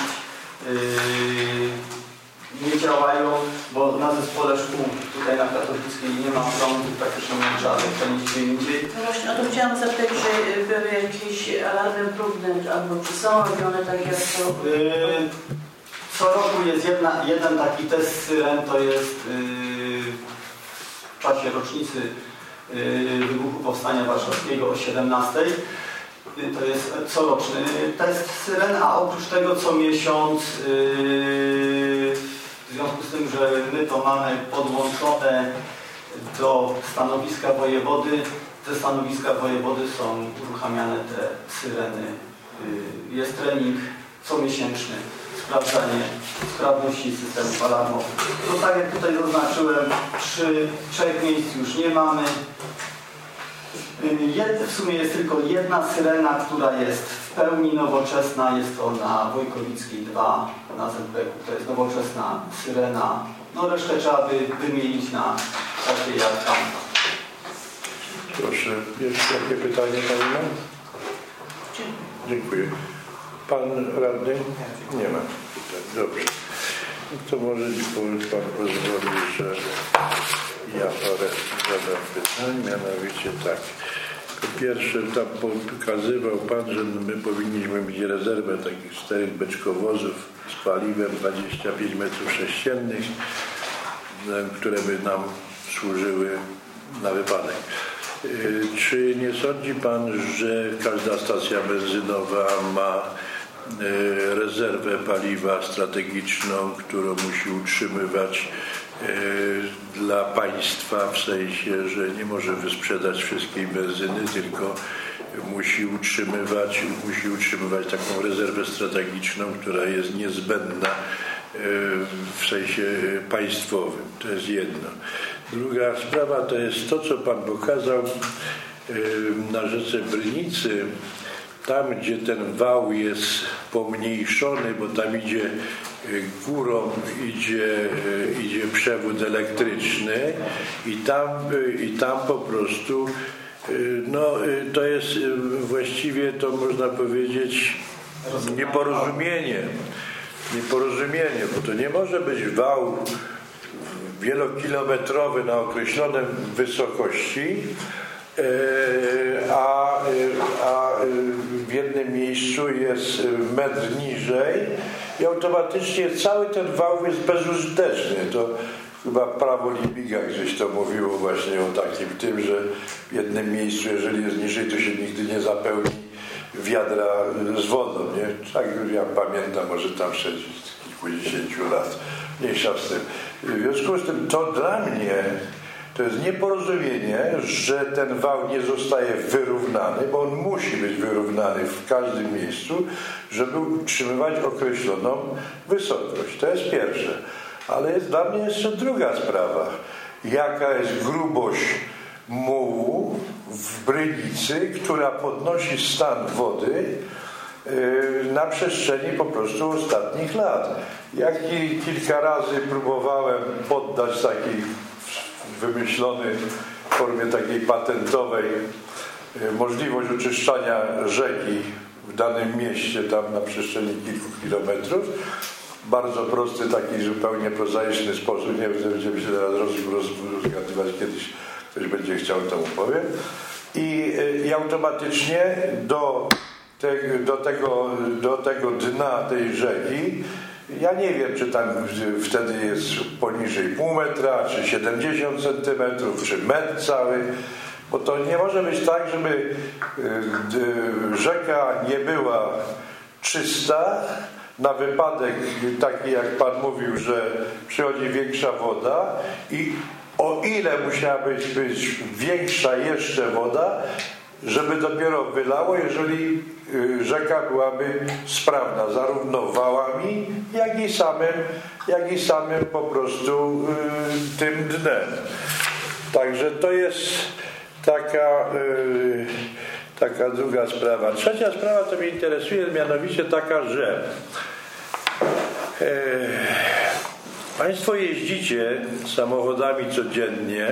nie działają, bo na zespole szkół tutaj na Katowickiej nie ma prądu, praktycznie nie żadnych, to nigdzie indziej. No właśnie, o to chciałam zapytać, czy były jakieś alarmy próbne, albo czy są robione tak jak to? Co roku jest jeden taki test syren, to jest w czasie rocznicy wybuchu Powstania Warszawskiego o 17. To jest coroczny test syren, a oprócz tego co miesiąc, w związku z tym, że my to mamy podłączone do stanowiska wojewody, ze stanowiska wojewody są uruchamiane te syreny. Jest trening comiesięczny, sprawdzanie sprawności systemów alarmowych. No tak jak tutaj zaznaczyłem, 3 miejsc już nie mamy. W sumie jest tylko jedna syrena, która jest w pełni nowoczesna. Jest to na Wojkowickiej 2 na ZBK. To jest nowoczesna syrena. No resztę trzeba by wymienić na takie jak tam. Proszę, jeszcze jakie pytanie Pani ma? Dziękuję. Pan radny? Nie ma pytań. Dobrze. To może Pan pozwoli, że ja parę zadam pytań, mianowicie tak. Po pierwsze, tam pokazywał Pan, że my powinniśmy mieć rezerwę takich 4 beczkowozów z paliwem 25 metrów sześciennych, które by nam służyły na wypadek. Czy nie sądzi Pan, że każda stacja benzynowa ma rezerwę paliwa strategiczną, którą musi utrzymywać dla państwa, w sensie, że nie może wysprzedać wszystkiej benzyny, tylko musi utrzymywać taką rezerwę strategiczną, która jest niezbędna w sensie państwowym. To jest jedno. Druga sprawa to jest to, co Pan pokazał na rzece Brynicy, tam, gdzie ten wał jest pomniejszony, bo tam idzie górą, idzie przewód elektryczny i tam po prostu to jest właściwie, to można powiedzieć, nieporozumienie, bo to nie może być wał wielokilometrowy na określonej wysokości, a w jednym miejscu jest metr niżej i automatycznie cały ten wał jest bezużyteczny. To chyba prawo Liebig'a gdzieś to mówiło właśnie o takim tym, że w jednym miejscu, jeżeli jest niżej, to się nigdy nie zapełni wiadra z wodą. Nie? Tak ja pamiętam, może tam przed kilkudziesięciu lat. Mniejsza z tym. W związku z tym to dla mnie to jest nieporozumienie, że ten wał nie zostaje wyrównany, bo on musi być wyrównany w każdym miejscu, żeby utrzymywać określoną wysokość. To jest pierwsze. Ale dla mnie jeszcze druga sprawa. Jaka jest grubość mułu w Brynicy, która podnosi stan wody na przestrzeni po prostu ostatnich lat. Ja kilka razy próbowałem poddać takiej wymyślony w formie takiej patentowej możliwość oczyszczania rzeki w danym mieście, tam na przestrzeni kilku kilometrów. Bardzo prosty, taki zupełnie prozaiczny sposób. Nie będziemy się teraz rozgadywać, kiedyś ktoś będzie chciał, to mu powiem. I automatycznie do tego dna tej rzeki, ja nie wiem, czy tam wtedy jest poniżej pół metra, czy 70 centymetrów, czy metr cały, bo to nie może być tak, żeby rzeka nie była czysta na wypadek taki, jak Pan mówił, że przychodzi większa woda i o ile musiała być większa jeszcze woda, żeby dopiero wylało, jeżeli rzeka byłaby sprawna, zarówno wałami, jak i samym po prostu tym dnem. Także to jest taka druga sprawa. Trzecia sprawa, to mnie interesuje, mianowicie taka, że Państwo jeździcie samochodami codziennie,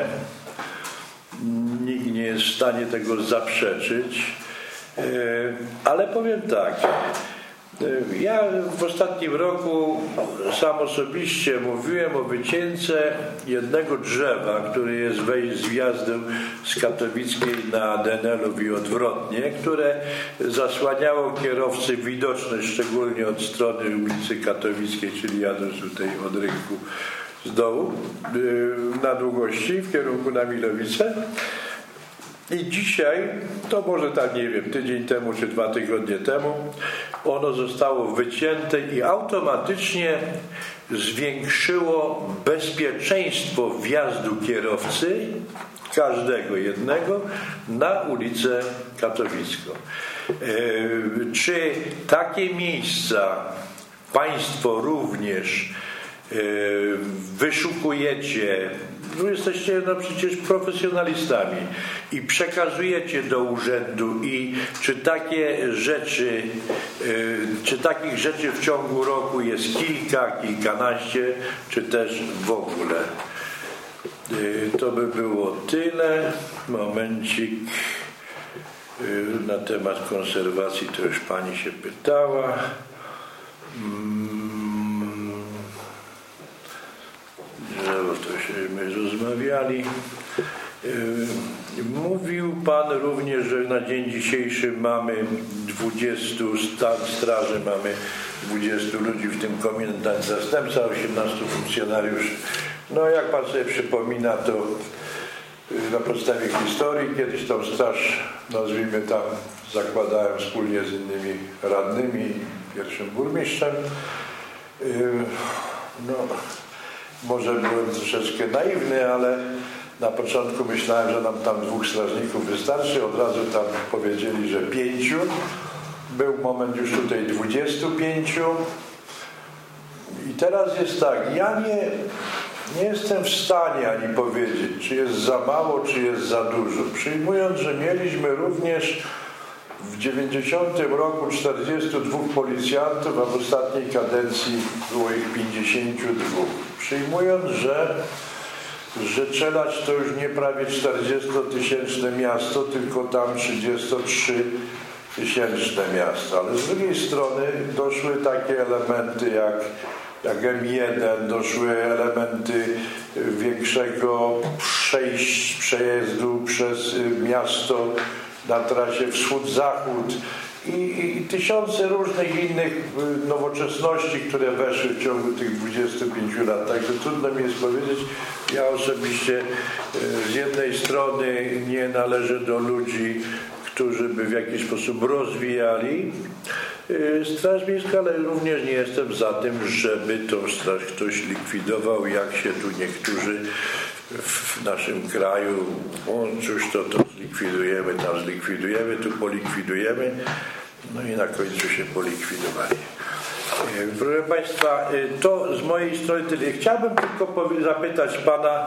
nikt nie jest w stanie tego zaprzeczyć, ale powiem tak, ja w ostatnim roku sam osobiście mówiłem o wycięce jednego drzewa, który jest z wjazdu z Katowickiej na Denelów i odwrotnie, które zasłaniało kierowcy widoczność, szczególnie od strony ulicy Katowickiej, czyli jadąc tutaj od rynku z dołu na długości w kierunku na Milowicę. I dzisiaj, to może tak nie wiem, tydzień temu czy 2 tygodnie temu, ono zostało wycięte i automatycznie zwiększyło bezpieczeństwo wjazdu kierowcy, każdego jednego, na ulicę Katowicką. Czy takie miejsca Państwo również wyszukujecie? Jesteście przecież profesjonalistami i przekazujecie do urzędu i czy takich rzeczy w ciągu roku jest kilka, kilkanaście, czy też w ogóle? To by było tyle. Momencik. Na temat konserwacji to już Pani się pytała. Drzewo to się my rozmawiali. Mówił Pan również, że na dzień dzisiejszy mamy 20 straży, mamy 20 ludzi, w tym komendant zastępca, 18 funkcjonariuszy. No jak Pan sobie przypomina, to na podstawie historii kiedyś tą straż, nazwijmy tam, zakładałem wspólnie z innymi radnymi i pierwszym burmistrzem. No, może byłem troszeczkę naiwny, ale na początku myślałem, że nam tam 2 strażników wystarczy. Od razu tam powiedzieli, że 5. Był moment już tutaj 25. I teraz jest tak, ja nie jestem w stanie ani powiedzieć, czy jest za mało, czy jest za dużo. Przyjmując, że mieliśmy również w 90 roku 42 policjantów, a w ostatniej kadencji było ich 52. Przyjmując, że Czeladź to już nie prawie 40-tysięczne miasto, tylko tam 33-tysięczne miasto. Ale z drugiej strony doszły takie elementy jak M1, doszły elementy większego przejazdu przez miasto na trasie wschód-zachód i tysiące różnych innych nowoczesności, które weszły w ciągu tych 25 lat. Także trudno mi jest powiedzieć. Ja osobiście z jednej strony nie należę do ludzi, którzy by w jakiś sposób rozwijali Straż Miejską, ale również nie jestem za tym, żeby tą straż ktoś likwidował, jak się tu niektórzy w naszym kraju, cóż to zlikwidujemy, tam zlikwidujemy, tu polikwidujemy, no i na końcu się polikwidowali. Proszę Państwa, to z mojej strony tyle. Chciałbym tylko zapytać Pana,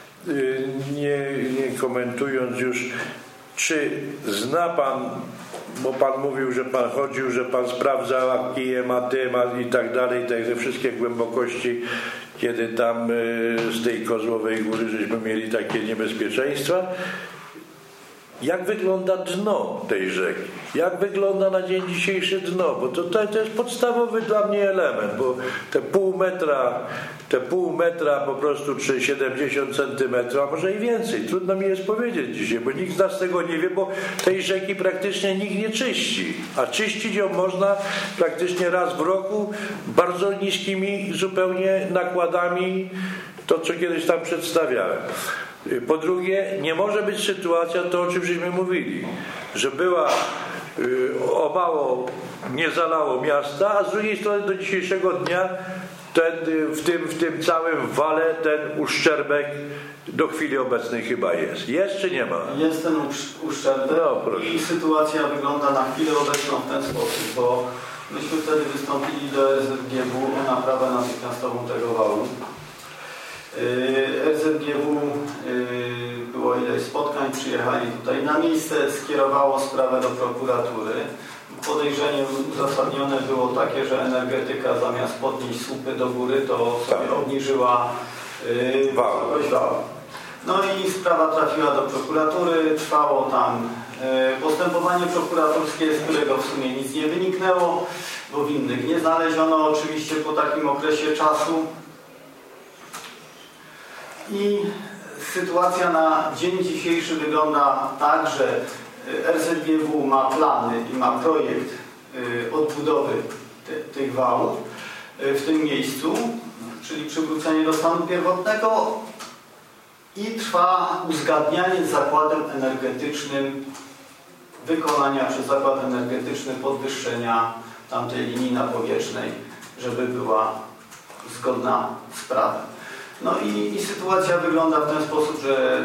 nie komentując już, czy zna Pan, bo Pan mówił, że Pan chodził, że Pan sprawdzał kijem, i tak dalej, te wszystkie głębokości, kiedy tam z tej Kozłowej Góry żeśmy mieli takie niebezpieczeństwa. Jak wygląda dno tej rzeki? Jak wygląda na dzień dzisiejszy dno? Bo to jest podstawowy dla mnie element, bo te pół metra po prostu, czy 70 centymetrów, a może i więcej. Trudno mi jest powiedzieć dzisiaj, bo nikt z nas tego nie wie, bo tej rzeki praktycznie nikt nie czyści. A czyścić ją można praktycznie raz w roku bardzo niskimi zupełnie nakładami, to co kiedyś tam przedstawiałem. Po drugie, nie może być sytuacja, to o czym żeśmy mówili, że była o mało nie zalało miasta, a z drugiej strony do dzisiejszego dnia w tym całym wale ten uszczerbek do chwili obecnej chyba jest. Jest czy nie ma? Jest ten uszczerbek i sytuacja wygląda na chwilę obecną w ten sposób, bo myśmy wtedy wystąpili do RZGW o naprawę natychmiastową tego wału. RZGW było ileś spotkań, przyjechali tutaj na miejsce, skierowało sprawę do prokuratury. Podejrzenie uzasadnione było takie, że energetyka zamiast podnieść słupy do góry, to sobie obniżyła wysokość wału. No i sprawa trafiła do prokuratury, trwało tam postępowanie prokuratorskie, z którego w sumie nic nie wyniknęło, bo winnych nie znaleziono oczywiście po takim okresie czasu. I sytuacja na dzień dzisiejszy wygląda tak, że RZGW ma plany i ma projekt odbudowy tych wałów w tym miejscu, czyli przywrócenie do stanu pierwotnego, i trwa uzgadnianie z zakładem energetycznym wykonania przez zakład energetyczny podwyższenia tamtej linii napowietrznej, żeby była zgodna z prawem. No i sytuacja wygląda w ten sposób, że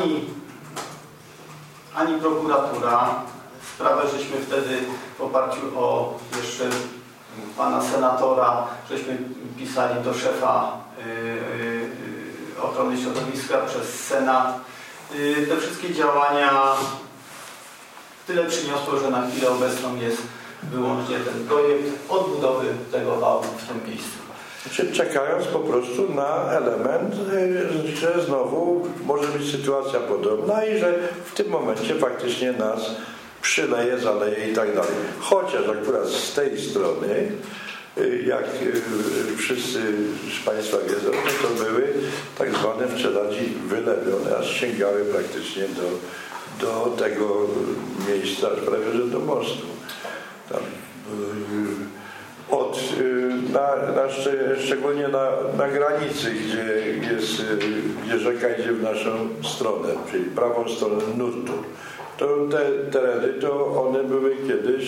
ani prokuratura, sprawę żeśmy wtedy w oparciu o jeszcze pana senatora, żeśmy pisali do szefa ochrony środowiska przez Senat. Te wszystkie działania tyle przyniosło, że na chwilę obecną jest wyłącznie ten projekt odbudowy tego wału w tym miejscu. Czekając po prostu na element, że znowu może być sytuacja podobna i że w tym momencie faktycznie nas przyleje, zaleje i tak dalej. Chociaż akurat z tej strony, jak wszyscy z Państwa wiedzą, to były tak zwane w Czeladzi wylewione, aż sięgały praktycznie do tego miejsca, prawie że do mostu. Tam, szczególnie na granicy, gdzie rzeka idzie w naszą stronę, czyli prawą stronę nurtu. To te tereny, to one były kiedyś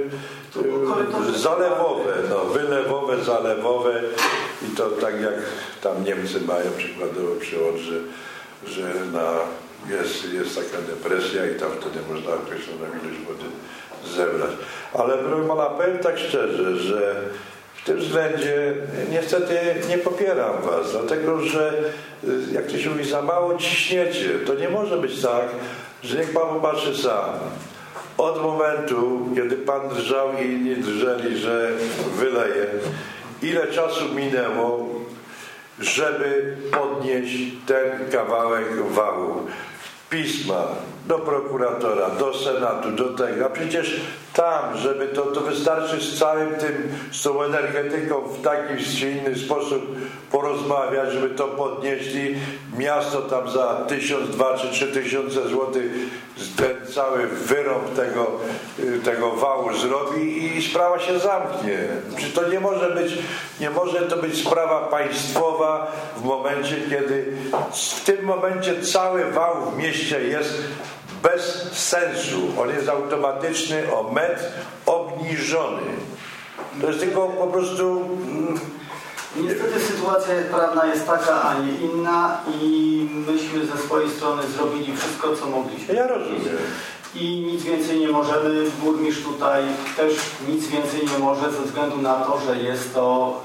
zalewowe, wylewowe, zalewowe i to tak jak tam Niemcy mają przykładowo przykład, że jest taka depresja i tam wtedy można określoną ilość wody zebrać. Ale proszę pana, powiem tak szczerze, że w tym względzie niestety nie popieram was, dlatego że jak to się mówi, za mało ciśniecie. To nie może być tak, że niech pan popatrzy sam. Od momentu, kiedy pan drżał i inni drżeli, że wyleje, ile czasu minęło, żeby podnieść ten kawałek wału. Pisma do prokuratora, do Senatu, do tego. A przecież tam, żeby to wystarczy z tą energetyką w taki czy inny sposób porozmawiać, żeby to podnieśli. Miasto tam za 1000, 2 czy 3 tysiące złotych ten cały wyrąb tego wału zrobi i sprawa się zamknie. Przecież to nie może to być sprawa państwowa w momencie, kiedy w tym momencie cały wał w mieście jest bez sensu. On jest automatyczny o metr obniżony. To jest tylko po prostu... Niestety sytuacja prawna jest taka, a nie inna i myśmy ze swojej strony zrobili wszystko, co mogliśmy. Ja rozumiem. I nic więcej nie możemy. Burmistrz tutaj też nic więcej nie może ze względu na to, że jest to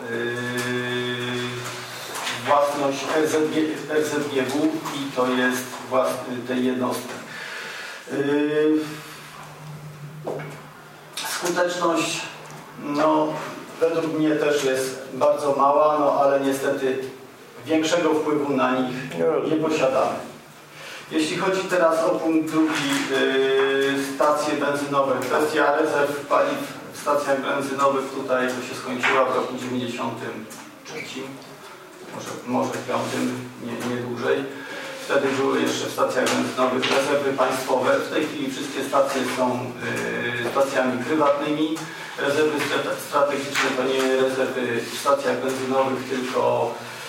własność RZGW i to jest tej jednostki. Skuteczność według mnie też jest bardzo mała, ale niestety większego wpływu na nich nie posiadamy. Jeśli chodzi teraz o punkt drugi, stacje benzynowe, kwestia rezerw paliw w stacjach benzynowych tutaj to się skończyła w roku 1993, może 5, nie dłużej. Wtedy były jeszcze w stacjach benzynowych rezerwy państwowe. W tej chwili wszystkie stacje są stacjami prywatnymi. Rezerwy strategiczne to nie rezerwy w stacjach benzynowych, tylko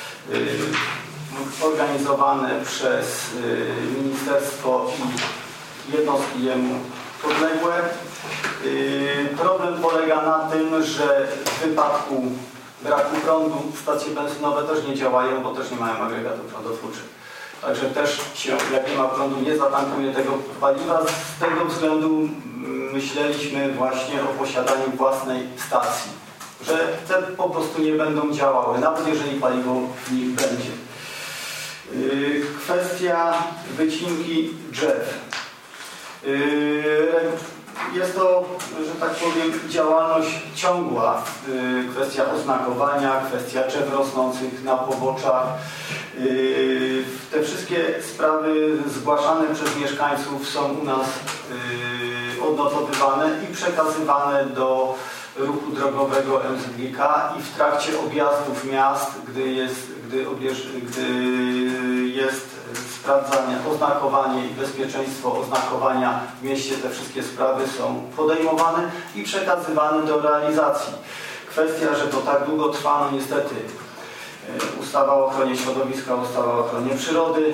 organizowane przez ministerstwo i jednostki jemu podległe. Problem polega na tym, że w wypadku braku prądu stacje benzynowe też nie działają, bo też nie mają agregatów prądotwórczych. Także też jak nie ma prądu, nie zatankuje tego paliwa. Z tego względu myśleliśmy właśnie o posiadaniu własnej stacji, że te po prostu nie będą działały, nawet jeżeli paliwo w nich będzie. Kwestia wycinki drzew. Jest to, że tak powiem, działalność ciągła. Kwestia oznakowania, kwestia drzew rosnących na poboczach. Te wszystkie sprawy zgłaszane przez mieszkańców są u nas odnotowywane i przekazywane do ruchu drogowego MZGK i w trakcie objazdów miast, gdy jest sprawdzanie, oznakowanie i bezpieczeństwo oznakowania w mieście, te wszystkie sprawy są podejmowane i przekazywane do realizacji. Kwestia, że to tak długo trwa, no niestety ustawa o ochronie środowiska, ustawa o ochronie przyrody,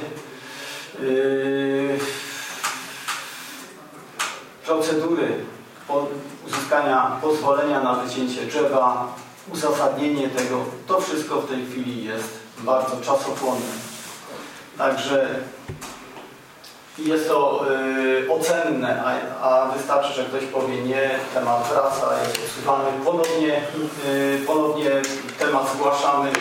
procedury uzyskania pozwolenia na wycięcie drzewa, uzasadnienie tego, to wszystko w tej chwili jest bardzo czasochłonne. Także jest to ocenne, a wystarczy, że ktoś powie nie, temat wraca, jest usuwany, ponownie temat zgłaszamy.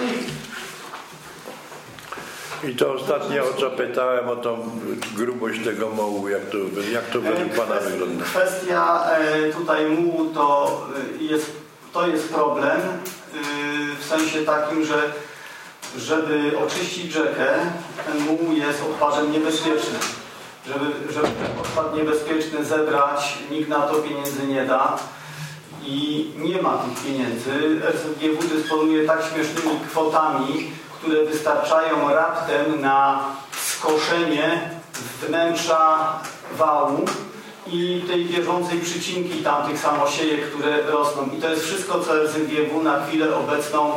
I to ostatnie, o co pytałem, o tą grubość tego mułu, jak to według Pana wygląda? Kwestia tutaj mułu to jest problem w sensie takim, że żeby oczyścić rzekę, ten muł jest odpadem niebezpiecznym. Żeby ten odpad niebezpieczny zebrać, nikt na to pieniędzy nie da i nie ma tych pieniędzy. RZGW dysponuje tak śmiesznymi kwotami, które wystarczają raptem na skoszenie wnętrza wału i tej bieżącej przycinki tamtych samosiejek, które rosną. I to jest wszystko, co RZGW na chwilę obecną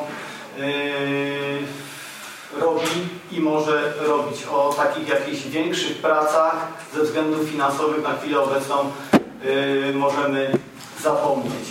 robi i może robić. O takich jakichś większych pracach ze względów finansowych na chwilę obecną możemy zapomnieć.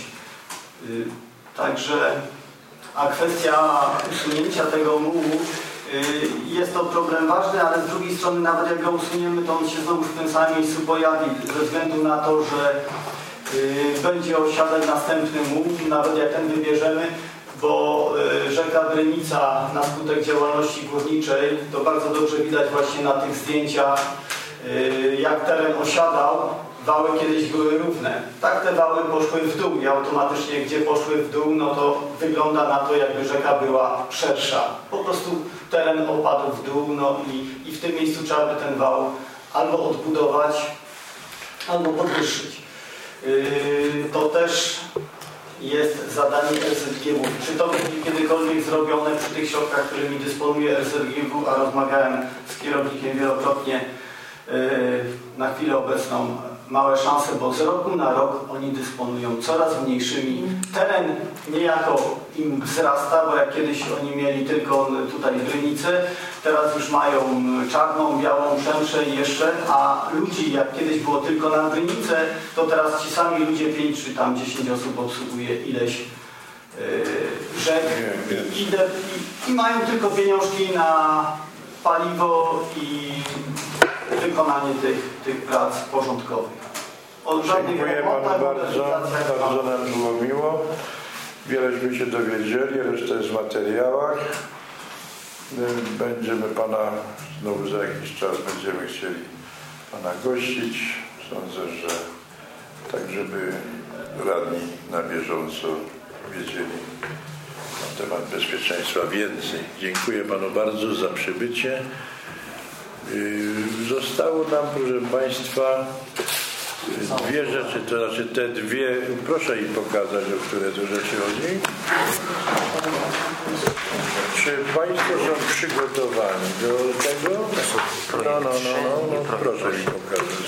Także, a kwestia usunięcia tego mułu, jest to problem ważny, ale z drugiej strony nawet jak go usuniemy, to on się znowu w tym samym miejscu pojawi, ze względu na to, że będzie osiadać następny muł, nawet jak ten wybierzemy, bo rzeka Brynica na skutek działalności górniczej, to bardzo dobrze widać właśnie na tych zdjęciach, jak teren osiadał. Wały kiedyś były równe. Tak te wały poszły w dół i automatycznie gdzie poszły w dół, no to wygląda na to, jakby rzeka była szersza. Po prostu teren opadł w dół, no i w tym miejscu trzeba by ten wał albo odbudować, albo podwyższyć. To też jest zadanie RZGW. Czy to będzie kiedykolwiek zrobione przy tych środkach, którymi dysponuje RZGW, a rozmawiałem z kierownikiem wielokrotnie, na chwilę obecną małe szanse, bo z roku na rok oni dysponują coraz mniejszymi. Teren niejako im wzrasta, bo jak kiedyś oni mieli tylko tutaj Brynicę, teraz już mają czarną, białą przemszę i jeszcze, a ludzi, jak kiedyś było tylko na Brynicę, to teraz ci sami ludzie 5 czy tam 10 osób obsługuje ileś rzek i mają tylko pieniążki na paliwo i wykonanie tych prac porządkowych. Dziękuję panu bardzo nam było miło. Wieleśmy się dowiedzieli, reszta jest w materiałach. Będziemy pana, znowu za jakiś czas będziemy chcieli pana gościć. Sądzę, że tak, żeby radni na bieżąco wiedzieli na temat bezpieczeństwa więcej. Dziękuję panu bardzo za przybycie. Zostało nam, proszę państwa, dwie rzeczy, to znaczy te dwie, proszę im pokazać, o które to rzeczy chodzi. Czy państwo są przygotowani do tego? No, proszę mi pokazać.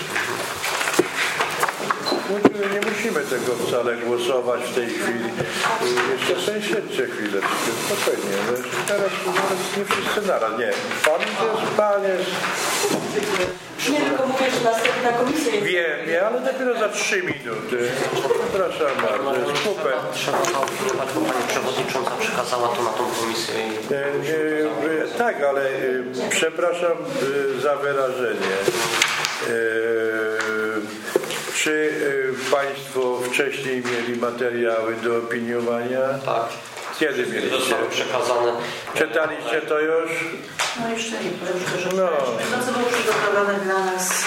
Nie musimy tego wcale głosować w tej chwili. Jeszcze sobie siedźcie chwilę, spokojnie. Teraz nie wszyscy naraz. Nie, pan jest. Nie, tylko mówię, że następna komisja jest. Wiem, ale dopiero za 3 minuty. Przepraszam bardzo, jest kupę. Pani przewodnicząca przekazała to na tą komisję. Tak, ale przepraszam za wyrażenie. Czy państwo wcześniej mieli materiały do opiniowania? Tak. Kiedy mieliście? Zostały przekazane. Czytaliście to już? No jeszcze nie, to co było przygotowane dla nas.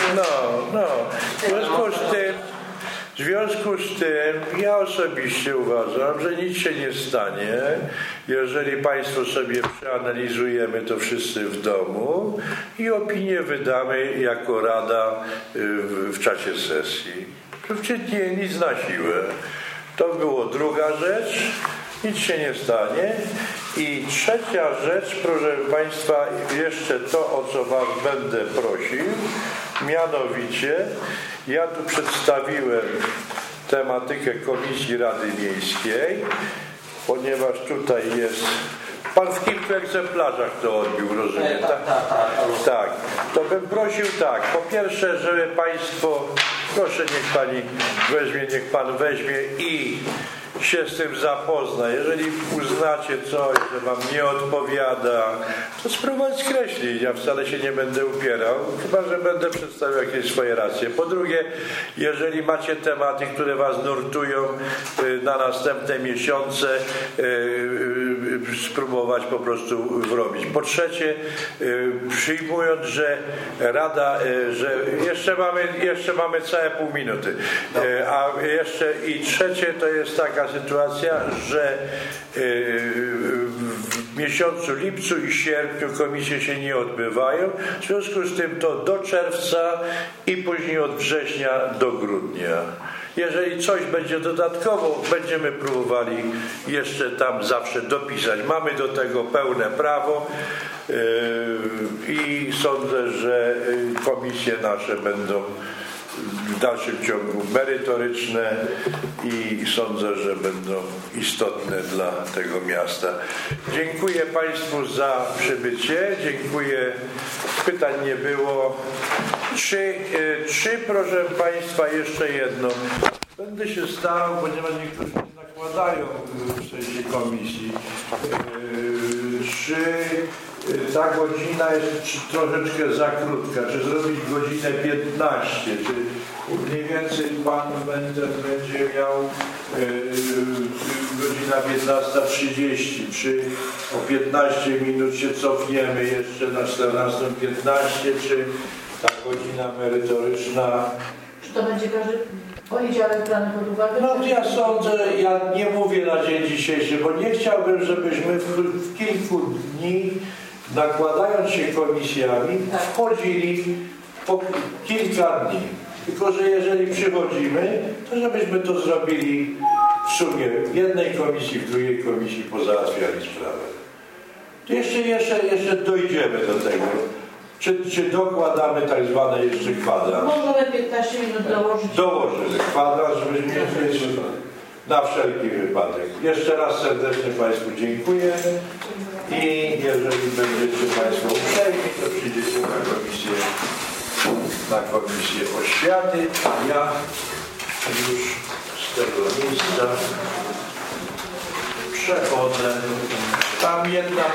W związku z tym ja osobiście uważam, że nic się nie stanie, jeżeli państwo sobie przeanalizujemy to wszyscy w domu i opinię wydamy jako rada w czasie sesji. Nic na siłę. To było druga rzecz. Nic się nie stanie. I trzecia rzecz, proszę państwa, jeszcze to, o co was będę prosił, mianowicie ja tu przedstawiłem tematykę Komisji Rady Miejskiej, ponieważ tutaj jest, pan w kilku egzemplarzach to odbił, rozumiem, tak? Tak. To bym prosił tak, po pierwsze, żeby państwo, proszę niech pan weźmie i się z tym zapozna. Jeżeli uznacie coś, że wam nie odpowiada, to spróbować skreślić. Ja wcale się nie będę upierał, chyba że będę przedstawiał jakieś swoje racje. Po drugie, jeżeli macie tematy, które was nurtują na następne miesiące, spróbować po prostu wrobić. Po trzecie, przyjmując, że Rada, że jeszcze mamy całe pół minuty, a jeszcze i trzecie to jest taka sytuacja, że w miesiącu lipcu i sierpniu komisje się nie odbywają, w związku z tym to do czerwca i później od września do grudnia. Jeżeli coś będzie dodatkowo, będziemy próbowali jeszcze tam zawsze dopisać. Mamy do tego pełne prawo i sądzę, że komisje nasze będą w dalszym ciągu merytoryczne i sądzę, że będą istotne dla tego miasta. Dziękuję Państwu za przybycie. Dziękuję. Pytań nie było. Czy proszę Państwa, jeszcze jedno. Będę się starał, ponieważ niektórzy nie nakładają w sensie komisji. Czy ta godzina jest troszeczkę za krótka? Czy zrobić godzinę 15? Czy mniej więcej Pan będzie miał godzina 15:30? Czy o 15 minut się cofniemy jeszcze na 14:15? Czy ta godzina merytoryczna? Czy to będzie każdy poniedziałek brany pod uwagę? No ja sądzę, ja nie mówię na dzień dzisiejszy, bo nie chciałbym, żebyśmy w kilku dni, nakładając się komisjami, wchodzili po kilka dni. Tylko że jeżeli przychodzimy, to żebyśmy to zrobili w sumie w jednej komisji, w drugiej komisji pozałatwiali sprawę. To jeszcze dojdziemy do tego. Czy dokładamy tak zwane jeszcze kwadrat? Możemy 15 minut dołożyć. Dołożymy kwadrat, żebyśmy mieli na wszelki wypadek. Jeszcze raz serdecznie Państwu dziękuję i jeżeli będziecie Państwo uprzejmi, to przyjdziecie na komisję oświaty, a ja już z tego miejsca przechodzę. Tam jedna